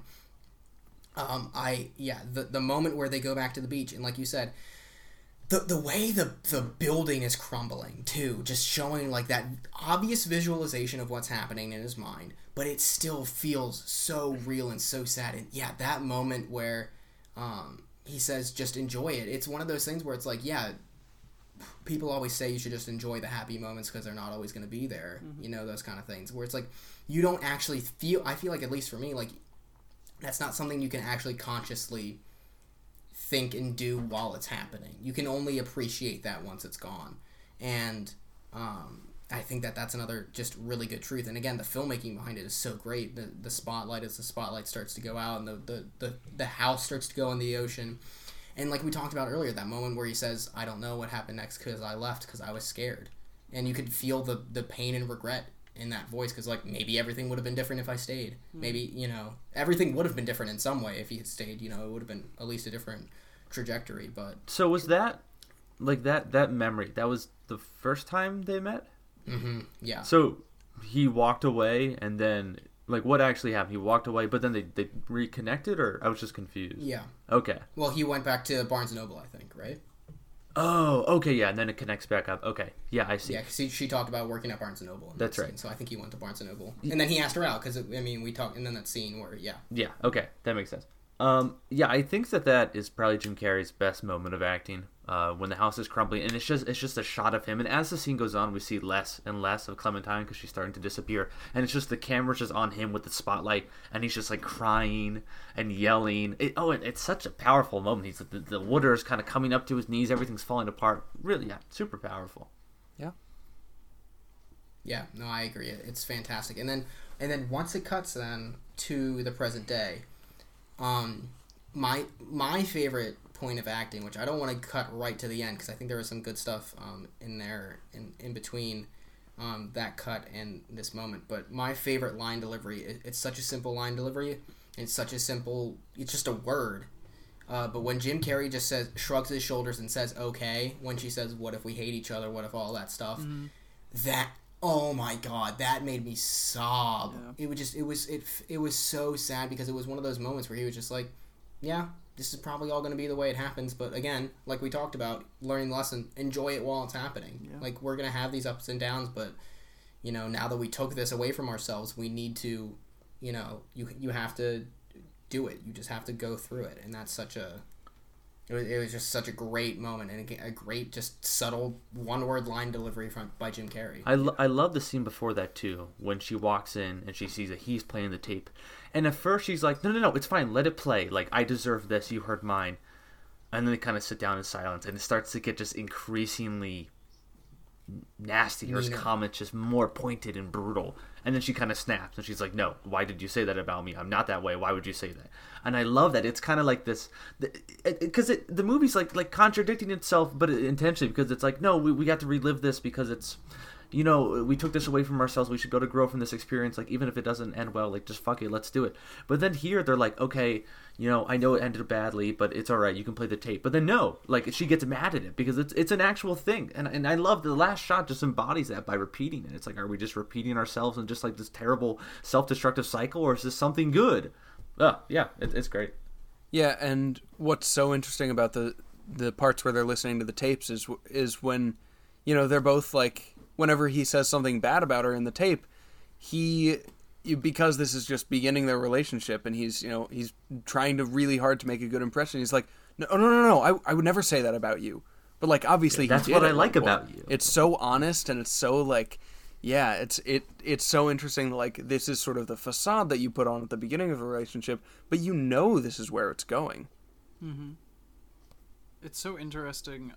The moment where they go back to the beach and, like you said, the way the building is crumbling too, just showing like that obvious visualization of what's happening in his mind, but it still feels so real and so sad. And yeah, that moment where he says just enjoy it. It's one of those things where it's like, yeah, people always say you should just enjoy the happy moments because they're not always going to be there. Mm-hmm. Those kind of things where it's like you don't actually feel. I feel like, at least for me, like that's not something you can actually consciously think and do while it's happening. You can only appreciate that once it's gone. And I think that's another just really good truth. And again, the filmmaking behind it is so great. The spotlight, as the spotlight starts to go out and the house starts to go in the ocean. And like we talked about earlier, that moment where he says, "I don't know what happened next because I left because I was scared." And you could feel the pain and regret in that voice because, like, maybe everything would have been different if I stayed. Maybe, everything would have been different in some way if he had stayed. It would have been at least a different trajectory. But so was that, like, that memory, that was the first time they met? Mm-hmm. Yeah. So he walked away and then, like, what actually happened? He walked away, but then they reconnected, or I was just confused? Yeah. Okay. Well, he went back to Barnes & Noble, I think, right? Oh, okay, yeah, and then it connects back up. Okay, yeah, I see. Yeah, because she talked about working at Barnes & Noble. That's right. Scene, so I think he went to Barnes & Noble. And then he asked her out, because, we talked, and then that scene where, yeah. Yeah, okay, that makes sense. Yeah, I think that is probably Jim Carrey's best moment of acting, when the house is crumbling, and it's just a shot of him, and as the scene goes on, we see less and less of Clementine, because she's starting to disappear, and it's just the camera's just on him with the spotlight, and he's just, like, crying and yelling. It's such a powerful moment. He's the water's kind of coming up to his knees, everything's falling apart. Really, yeah, super powerful. Yeah, no, I agree. It's fantastic. And then once it cuts then to the present day, my favorite point of acting, which I don't want to cut right to the end because I think there was some good stuff in there in between that cut and this moment, but my favorite line delivery, it's such a simple line delivery, and it's just a word, but when Jim Carrey just shrugs his shoulders and says okay when she says, "What if we hate each other, what if all that stuff," that, oh my God, that made me sob. Yeah. It was so sad because it was one of those moments where he was just like, yeah, this is probably all going to be the way it happens, but again, like we talked about, learning the lesson, enjoy it while it's happening. Yeah. Like, we're going to have these ups and downs, but now that we took this away from ourselves, we need to, you have to do it. You just have to go through it, and that's it was just such a great moment, and a great, just subtle one-word line delivery by Jim Carrey. I love the scene before that, too, when she walks in and she sees that he's playing the tape. And at first she's like, no, it's fine, let it play. Like, I deserve this, you heard mine. and then they kind of sit down in silence, and it starts to get just increasingly nasty. Her comments just more pointed and brutal, and then she kind of snaps, and she's like, "No, why did you say that about me? I'm not that way. Why would you say that?" And I love that. It's kind of like this, because the movie's like contradicting itself, but intentionally, because it's like, no, we got to relive this because it's, you know, we took this away from ourselves. We should go to grow from this experience. Like, even if it doesn't end well, like, just fuck it, let's do it. But then here they're like, okay, you know, I know it ended badly, but it's all right. You can play the tape. But then no, like, she gets mad at it because it's an actual thing. And I love the last shot just embodies that by repeating it. It's like, are we just repeating ourselves in just like this terrible self-destructive cycle, or is this something good? Yeah, it's great. Yeah, and what's so interesting about the parts where they're listening to the tapes is when, you know, they're both like, whenever he says something bad about her in the tape, because this is just beginning their relationship, and he's trying to really hard to make a good impression. He's like, no, I would never say that about you. But like, obviously, that's what I like about you. It's so honest, and it's so like, yeah, it's so interesting. Like, this is sort of the facade that you put on at the beginning of a relationship, but you know this is where it's going. Mm-hmm. It's so interesting.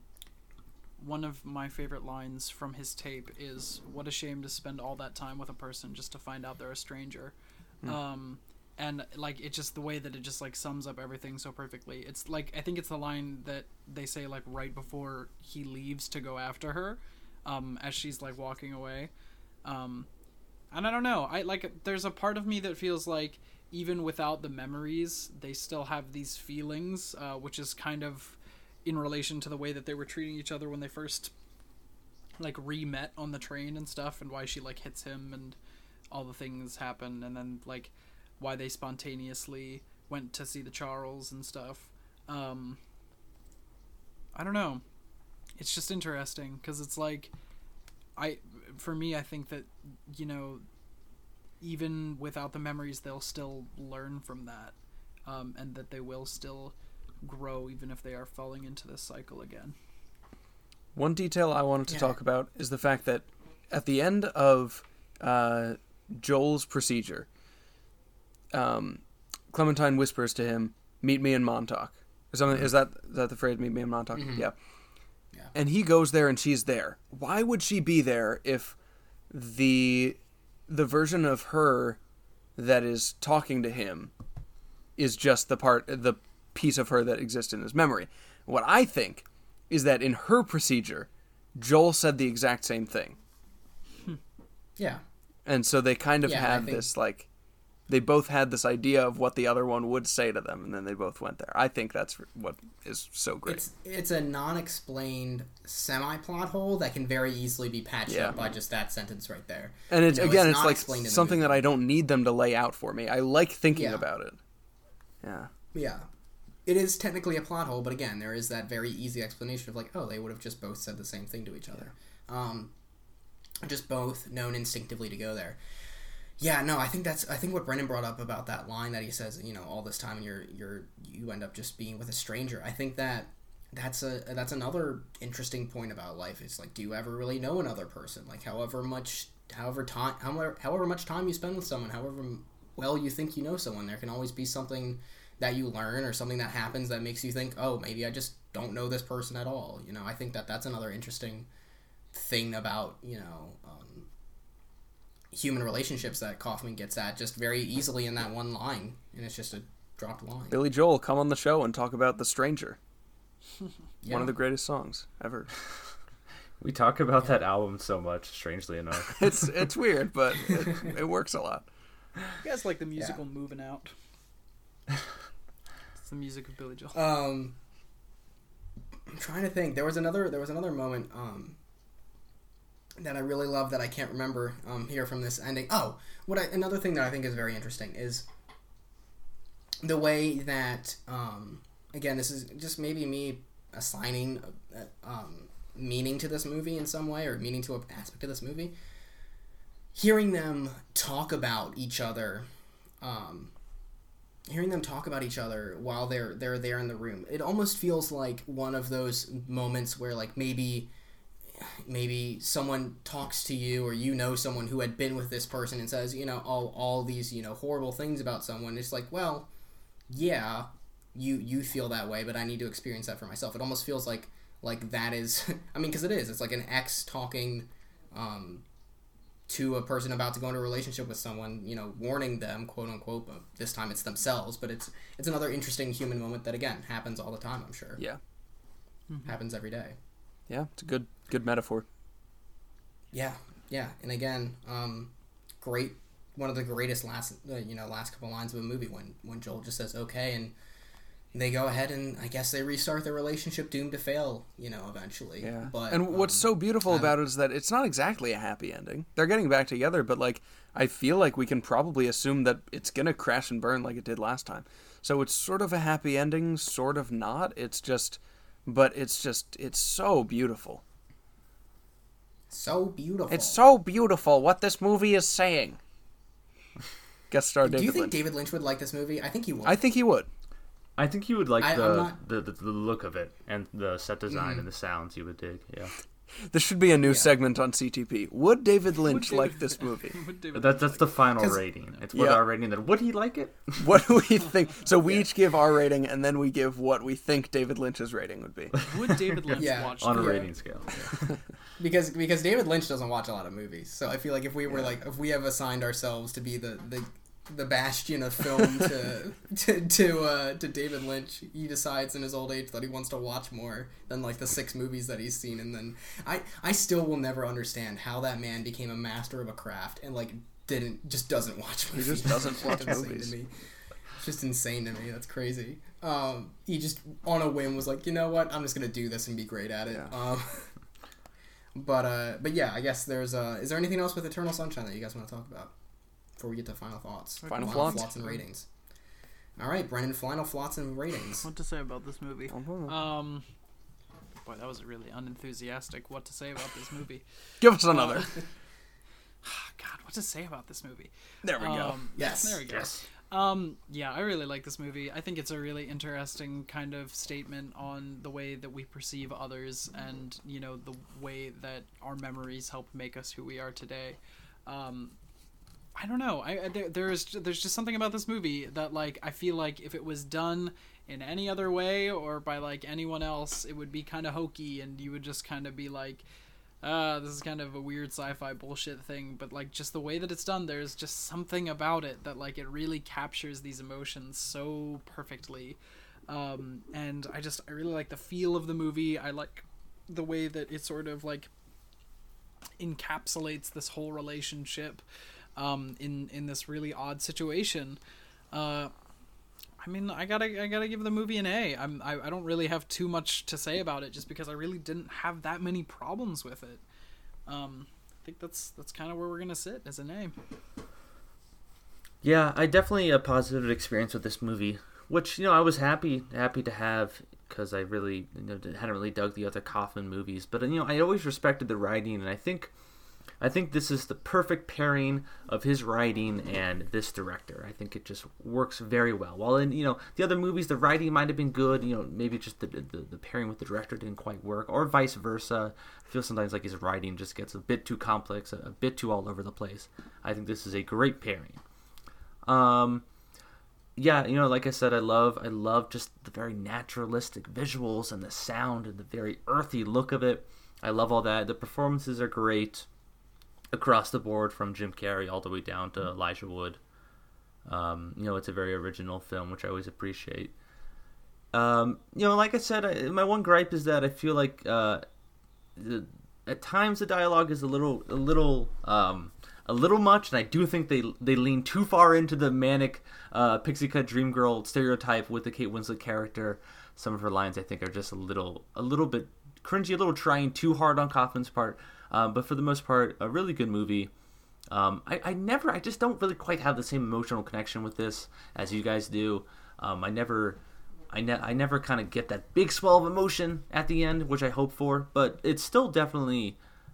One of my favorite lines from his tape is, "What a shame to spend all that time with a person just to find out they're a stranger." And like, it's just the way that it just like sums up everything so perfectly. It's like, I think it's the line that they say like right before he leaves to go after her, as she's like walking away. And I don't know, there's a part of me that feels like even without the memories, they still have these feelings, which is kind of in relation to the way that they were treating each other when they first like re-met on the train and stuff, and why she like hits him and all the things happen, and then like why they spontaneously went to see the Charles and stuff. I don't know, it's just interesting because it's like, for me, I think that, you know, even without the memories, they'll still learn from that, and that they will still grow even if they are falling into this cycle again. One detail I wanted to talk about is the fact that at the end of Joel's procedure, Clementine whispers to him, "Meet me in Montauk." Is that the phrase, "Meet me in Montauk"? Mm-hmm. Yeah. And he goes there and she's there. Why would she be there if the version of her that is talking to him is just the piece of her that exists in his memory? What I think is that in her procedure, Joel said the exact same thing. Yeah. And so they kind of this, like, they both had this idea of what the other one would say to them, and then they both went there. I think that's what is so great. It's a non-explained semi-plot hole that can very easily be patched up by just that sentence right there. And it's like something that I don't need them to lay out for me. I like thinking about it. Yeah. Yeah. It is technically a plot hole, but again, there is that very easy explanation of like, oh, they would have just both said the same thing to each other. Just both known instinctively to go there. Yeah, no, I think what Brendan brought up about that line that he says, you know, all this time and you end up just being with a stranger. I think that's another interesting point about life. It's like, do you ever really know another person? Like, however much time you spend with someone, however well you think you know someone, there can always be something that you learn or something that happens that makes you think, oh, maybe I just don't know this person at all. You know, I think that's another interesting thing about, you know, human relationships that Kaufman gets at just very easily in that one line, and it's just a dropped line. Billy Joel, come on the show and talk about The Stranger. One of the greatest songs ever. We talk about that album so much, strangely enough. It's weird, but it works a lot. You guys like the musical Moving Out? It's the music of Billy Joel. I'm trying to think. There was another moment that I really love that I can't remember here from this ending. Oh, another thing that I think is very interesting is the way that again, this is just maybe me assigning meaning to this movie in some way, or meaning to an aspect of this movie. Hearing them talk about each other, while they're there in the room, it almost feels like one of those moments where, like, maybe someone talks to you, or you know someone who had been with this person and says, you know, all these, you know, horrible things about someone. It's like, well, yeah, you feel that way, but I need to experience that for myself. It almost feels like that is, I mean, because it is. It's like an ex talking to a person about to go into a relationship with someone, you know, warning them, quote unquote, but this time it's themselves. But it's another interesting human moment that, again, happens all the time, I'm sure. Yeah. Happens every day. Yeah, it's a good metaphor. Yeah, and again, great. One of the greatest last couple lines of a movie when Joel just says okay, and they go ahead and I guess they restart their relationship, doomed to fail, you know, eventually. Yeah. But and what's so beautiful about it is that it's not exactly a happy ending. They're getting back together, but like I feel like we can probably assume that it's gonna crash and burn like it did last time. So it's sort of a happy ending, sort of not. It's so beautiful. So beautiful. It's so beautiful what this movie is saying. Guest star David Do you think Lynch. David Lynch would like this movie? I think he would. I think he would. I think you would like I'm not- the look of it and the set design and the sounds you would dig. Yeah, This should be a new segment on CTP. Would David Lynch like this movie? that's the final rating. It's what our rating. Then would he like it? What do we think? So we each give our rating, and then we give what we think David Lynch's rating would be. Would David Lynch watch On a the- rating scale. Yeah. because David Lynch doesn't watch a lot of movies, so I feel like if we were if we have assigned ourselves to be the bastion of film to David Lynch, he decides in his old age that he wants to watch more than like the 6 movies that he's seen, and then I still will never understand how that man became a master of a craft and like doesn't watch movies. He just doesn't watch It's insane movies. to me. It's just insane to me. That's crazy. He just on a whim was like, you know what, I'm just gonna do this and be great at it. Yeah. But yeah, I guess there's is there anything else with Eternal Sunshine that you guys want to talk about before we get to final thoughts? Final thoughts and ratings. All right, Brennan, final thoughts and ratings. What to say about this movie? Boy, that was really unenthusiastic. What to say about this movie? Give us another. God, what to say about this movie? There we go. Yes. There we go. Yes. Yeah, I really like this movie. I think it's a really interesting kind of statement on the way that we perceive others and, you know, the way that our memories help make us who we are today. I don't know. There's just something about this movie that, like, I feel like if it was done in any other way or by, like, anyone else, it would be kind of hokey and you would just kind of be like, this is kind of a weird sci-fi bullshit thing, but like just the way that it's done, there's just something about it that like it really captures these emotions so perfectly. And I really like the feel of the movie. I like the way that it sort of like encapsulates this whole relationship in this really odd situation. I mean, I gotta give the movie an A. I don't really have too much to say about it, just because I really didn't have that many problems with it. I think that's kind of where we're gonna sit as an A. Yeah, I definitely a positive experience with this movie, which I was happy to have because I really hadn't really dug the other Kaufman movies, but I always respected the writing, and I think this is the perfect pairing of his writing and this director. I think it just works very well. While in the other movies, the writing might have been good, maybe just the pairing with the director didn't quite work, or vice versa. I feel sometimes like his writing just gets a bit too complex, a bit too all over the place. I think this is a great pairing. Yeah, like I said, I love just the very naturalistic visuals and the sound and the very earthy look of it. I love all that. The performances are great across the board, from Jim Carrey all the way down to Elijah Wood. It's a very original film, which I always appreciate. Like I said, my one gripe is that I feel like at times the dialogue is a little much, and I do think they lean too far into the manic pixie cut dream girl stereotype with the Kate Winslet character. Some of her lines I think are just a little bit cringy, a little trying too hard on Kaufman's part. But for the most part, a really good movie. I just don't really quite have the same emotional connection with this as you guys do. I never kind of get that big swell of emotion at the end, which I hope for, but it still definitely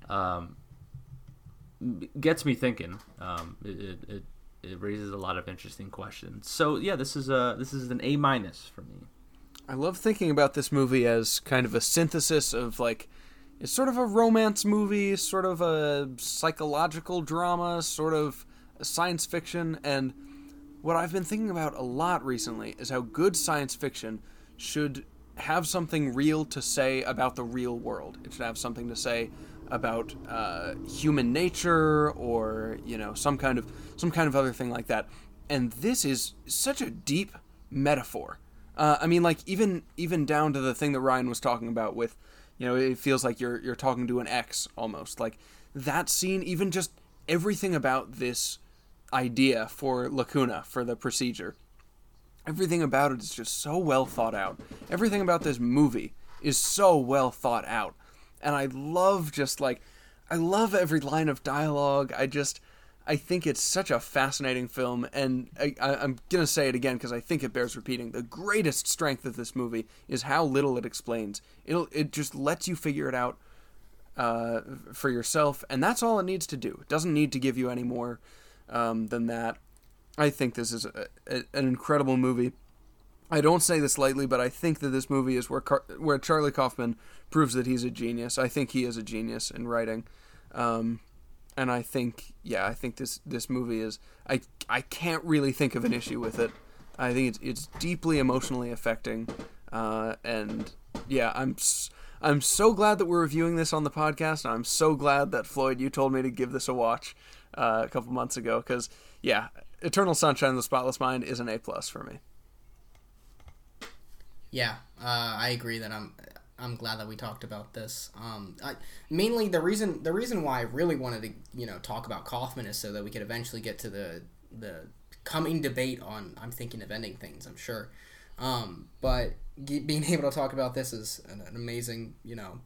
gets me thinking. It raises a lot of interesting questions. So yeah, this is an A- for me. I love thinking about this movie as kind of a synthesis of like, it's sort of a romance movie, sort of a psychological drama, sort of a science fiction, and what I've been thinking about a lot recently is how good science fiction should have something real to say about the real world. It should have something to say about human nature, or some kind of other thing like that. And this is such a deep metaphor. I mean, like even down to the thing that Ryan was talking about with, it feels like you're talking to an ex almost. Like that scene, even just everything about this idea for Lacuna, for the procedure. Everything about it is just so well thought out. Everything about this movie is so well thought out. And I love I love every line of dialogue. I think it's such a fascinating film. And I'm going to say it again because I think it bears repeating. The greatest strength of this movie is how little it explains. It just lets you figure it out for yourself. And that's all it needs to do. It doesn't need to give you any more than that. I think this is an incredible movie. I don't say this lightly, but I think that this movie is where Charlie Kaufman proves that he's a genius. I think he is a genius in writing, and I think this movie is. I can't really think of an issue with it. I think it's deeply emotionally affecting, and yeah, I'm so glad that we're reviewing this on the podcast. And I'm so glad that Floyd, you told me to give this a watch a couple months ago, because yeah, Eternal Sunshine of the Spotless Mind is an A+ for me. Yeah, I agree that I'm glad that we talked about this. Mainly the reason why I really wanted to talk about Kaufman is so that we could eventually get to the coming debate on I'm Thinking of Ending Things, I'm sure. But being able to talk about this is an amazing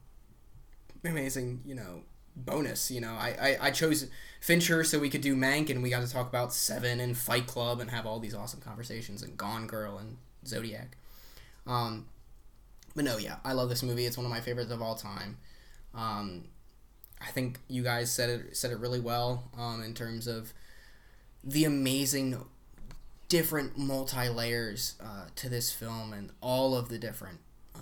bonus. I chose Fincher so we could do Mank, and we got to talk about Seven and Fight Club and have all these awesome conversations, and Gone Girl and Zodiac. But no, yeah, I love this movie. It's one of my favorites of all time. I think you guys said it really well in terms of the amazing different multi-layers to this film, and all of the different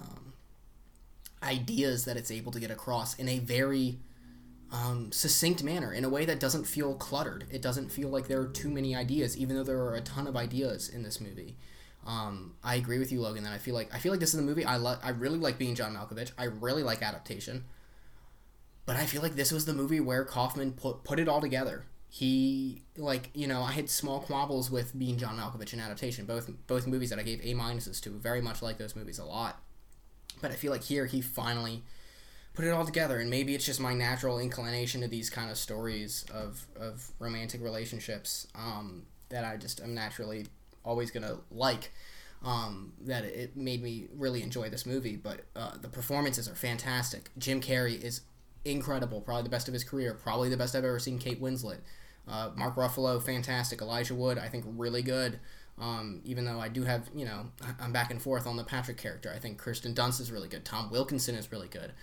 ideas that it's able to get across in a very succinct manner, in a way that doesn't feel cluttered. It doesn't feel like there are too many ideas, even though there are a ton of ideas in this movie. I agree with you, Logan, that I feel like this is the movie I really like. Being John Malkovich, I really like Adaptation, but I feel like this was the movie where Kaufman put it all together. He I had small quabbles with Being John Malkovich and Adaptation, both movies that I gave A- to. Very much like those movies a lot, but I feel like here he finally put it all together. And maybe it's just my natural inclination to these kind of stories of romantic relationships that I just am naturally always gonna like, that it made me really enjoy this movie. But the performances are fantastic. Jim Carrey is incredible, probably the best of his career, probably the best I've ever seen Kate Winslet. Mark Ruffalo, fantastic. Elijah Wood, I think really good, even though I do have, I'm back and forth on the Patrick character. I think Kirsten Dunst is really good. Tom Wilkinson is really good.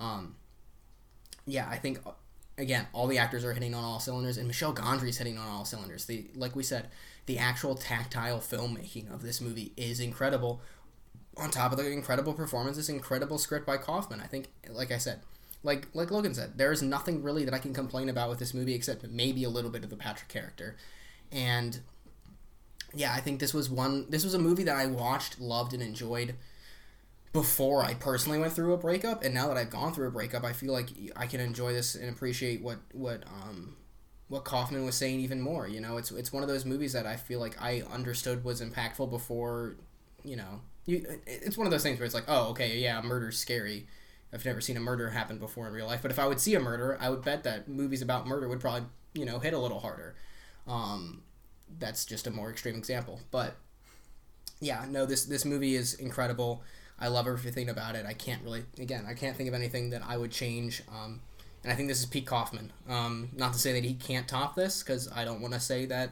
I think, again, all the actors are hitting on all cylinders, and Michel Gondry is hitting on all cylinders. Like we said, the actual tactile filmmaking of this movie is incredible. On top of the incredible performance, this incredible script by Kaufman. I think, like I said, like Logan said, there is nothing really that I can complain about with this movie except maybe a little bit of the Patrick character. And yeah, I think this was a movie that I watched, loved, and enjoyed before I personally went through a breakup. And now that I've gone through a breakup, I feel like I can enjoy this and appreciate what Kaufman was saying even more. It's one of those movies that I feel like I understood was impactful before. It's one of those things where it's like, oh, okay, yeah, murder's scary. I've never seen a murder happen before in real life, but if I would see a murder, I would bet that movies about murder would probably, hit a little harder. That's just a more extreme example, but yeah, no, this movie is incredible. I love everything about it. I can't think of anything that I would change. And I think this is Pete Kaufman. Not to say that he can't top this, because I don't want to say that.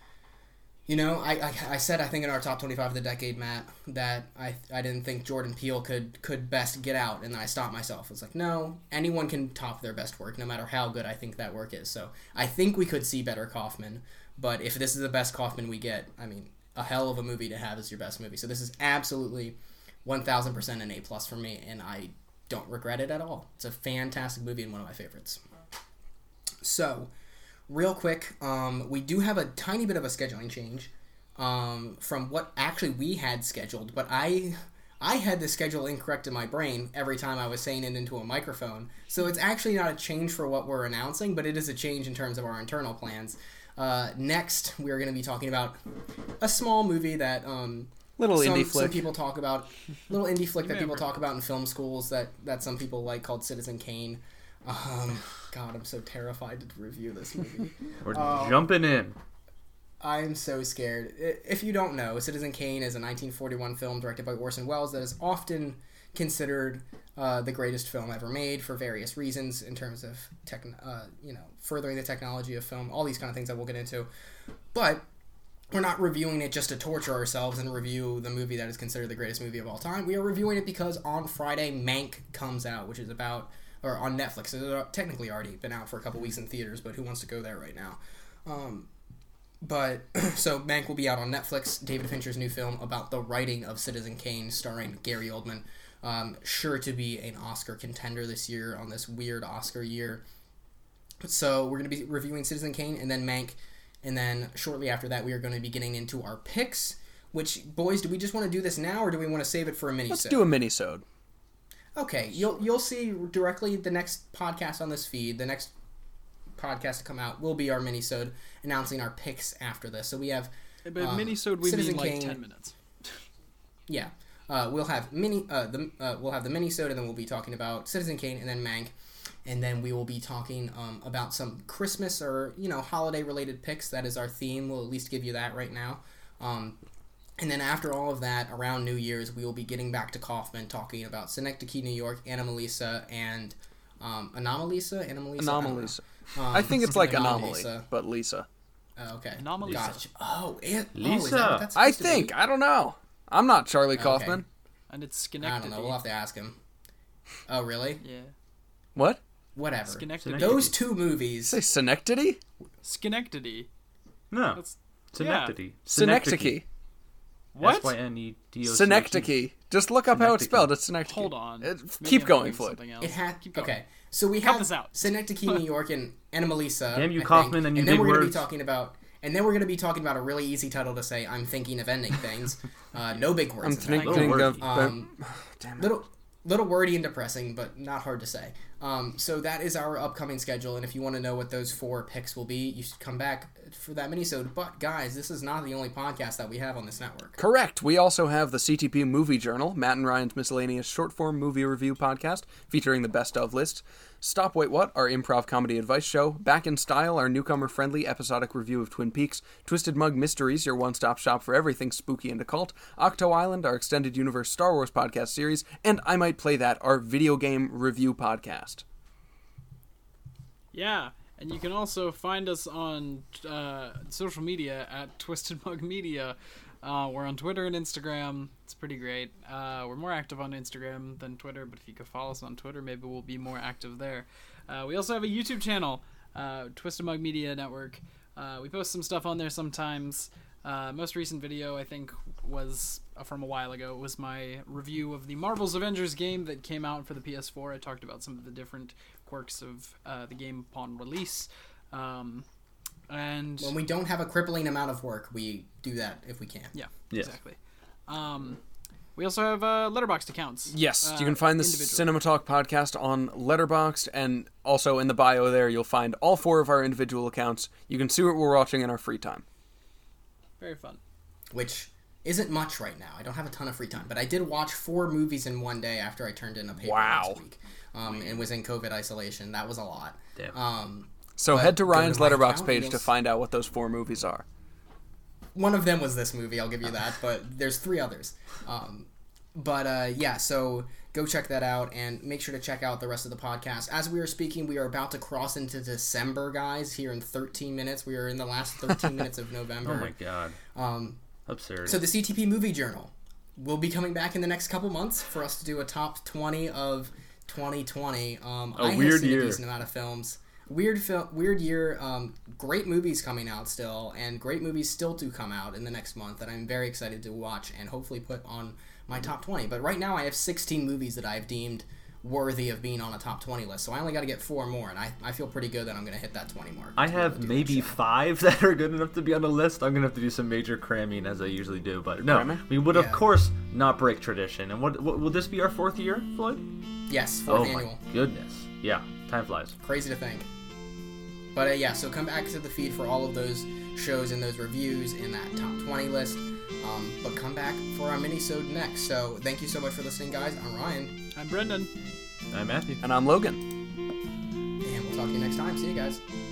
I said, I think in our top 25 of the decade, Matt, that I didn't think Jordan Peele could best Get Out, and then I stopped myself. It's like, no, anyone can top their best work, no matter how good I think that work is. So I think we could see better Kaufman, but if this is the best Kaufman we get, I mean, a hell of a movie to have as your best movie. So this is absolutely 1,000% an A+ for me, and I don't regret it at all. It's a fantastic movie and one of my favorites. So, real quick, we do have a tiny bit of a scheduling change. from what actually we had scheduled, but I had the schedule incorrect in my brain every time I was saying it into a microphone. So it's actually not a change for what we're announcing, but it is a change in terms of our internal plans. Next, we're going to be talking about a small movie that Little indie some flick. people talk about, little indie flick that people talk about in film schools that some people like, called Citizen Kane. God, I'm so terrified to review this movie. We're jumping in. I'm so scared. If you don't know, Citizen Kane is a 1941 film directed by Orson Welles that is often considered the greatest film ever made for various reasons in terms of furthering the technology of film, all these kind of things that we'll get into. But we're not reviewing it just to torture ourselves and review the movie that is considered the greatest movie of all time. We are reviewing it because on Friday, Mank comes out, which is about, or on Netflix. It's technically already been out for a couple weeks in theaters, but who wants to go there right now? So Mank will be out on Netflix, David Fincher's new film about the writing of Citizen Kane, starring Gary Oldman. Sure to be an Oscar contender this year on this weird Oscar year. So we're going to be reviewing Citizen Kane and then Mank, and then shortly after that we are going to be getting into our picks, which, boys, do we just want to do this now or do we want to save it for a mini-sode? Let's do a mini-sode. Okay, you'll see directly the next podcast on this feed, the next podcast to come out will be our mini-sode announcing our picks after this. So we have mini-sode we Citizen mean like Kane, 10 minutes. Yeah. We'll have we'll have the mini-sode, and then we'll be talking about Citizen Kane and then Mank, and then we will be talking about some Christmas or holiday related picks. That is our theme. We'll at least give you that right now. And then after all of that, around New Year's, we will be getting back to Kaufman, talking about Synecdoche, New York, Anomalisa, and Anomalisa. I think it's like Anomaly, Anomalisa. but Lisa. Oh, okay. Anomalisa. Gotcha. Is Lisa. that what that's I supposed to think. be? I don't know. I'm not Charlie Okay. Kaufman. And it's I Schenectady. don't know. We'll have to ask him. Oh, really? Yeah. What? Whatever. Schenectady. Those two movies. Say Synecdoche? Schenectady. No. That's, Synecdoche. Synecdoche. What? Synecdoche. Synecdoche. Just look up how it's Synecdoche. spelled. It's Synecdoche. Hold on. Maybe Keep I'm going, thinking Floyd. something else. It had Keep going. okay. So we Cut have this out. Synecdoche, New York, and Anomalisa. Damn you, I think. Kaufman, and you and then big we're gonna be words. talking about. And then we're going to be talking about a really easy title to say. I'm thinking of ending things. No big words. I'm in fact. thinking wordy. of... Damn it. Little wordy and depressing, but not hard to say. So that is our upcoming schedule, and if you want to know what those 4 picks will be, you should come back for that mini-sode. But guys, this is not the only podcast that we have on this network. Correct. We also have the CTP Movie Journal, Matt and Ryan's miscellaneous short-form movie review podcast featuring the best of list. Stop Wait What, our improv comedy advice show. Back in Style, our newcomer-friendly episodic review of Twin Peaks. Twisted Mug Mysteries, your one-stop shop for everything spooky and occult. Octo Island, our extended universe Star Wars podcast series. And I Might Play That, our video game review podcast. Yeah, and you can also find us on social media at Twisted Mug Media. We're on Twitter and Instagram. It's pretty great. We're more active on Instagram than Twitter, but if you could follow us on Twitter, maybe we'll be more active there. We also have a YouTube channel, Twisted Mug Media Network. We post some stuff on there sometimes. Most recent video, I think, was from a while ago. It was my review of the Marvel's Avengers game that came out for the PS4. I talked about some of the different quirks of the game upon release. And When we don't have a crippling amount of work, we do that if we can. yeah, Yes. exactly. We also have Letterboxd accounts. Yes, you can find the individually. Cinema Talk podcast on Letterboxd, and also in the bio there you'll find all 4 of our individual accounts. You can see what we're watching in our free time. Very fun. Which isn't much right now. I don't have a ton of free time, but I did watch 4 movies in one day after I turned in a paper Wow. last week. And was in COVID isolation. That was a lot. Damn. So But head to go to Ryan's my Letterboxd account, page you'll to find out what those 4 movies are. One of them was this movie, I'll give you that, but there's 3 others. Yeah, so go check that out and make sure to check out the rest of the podcast. As we are speaking, we are about to cross into December, guys, here in 13 minutes. We are in the last 13 minutes of November. Oh my god. Absurd. So the CTP Movie Journal will be coming back in the next couple months for us to do a top 20 of 2020. I have weird seen year. a decent amount of films. Weird year. Great movies coming out still, and great movies still to come out in the next month that I'm very excited to watch and hopefully put on my top 20. But right now I have 16 movies that I've deemed worthy of being on a top 20 list. So I only got to get 4 more, and I feel pretty good that I'm going to hit that 20 mark. I to be able have to do maybe that show. 5 that are good enough to be on the list. I'm gonna have to do some major cramming as I usually do, but no, Cramming? we would of Yeah. course not break tradition. And what will this be our 4th year, Floyd? Yes, 4th Oh annual. my goodness, yeah, time flies. Crazy to think. But yeah, so come back to the feed for all of those shows and those reviews in that top 20 list. But come back for our mini-sode next. So thank you so much for listening, guys. I'm Ryan, I'm Brendan. I'm Matthew. And I'm Logan. and we'll talk to you next time. See you guys.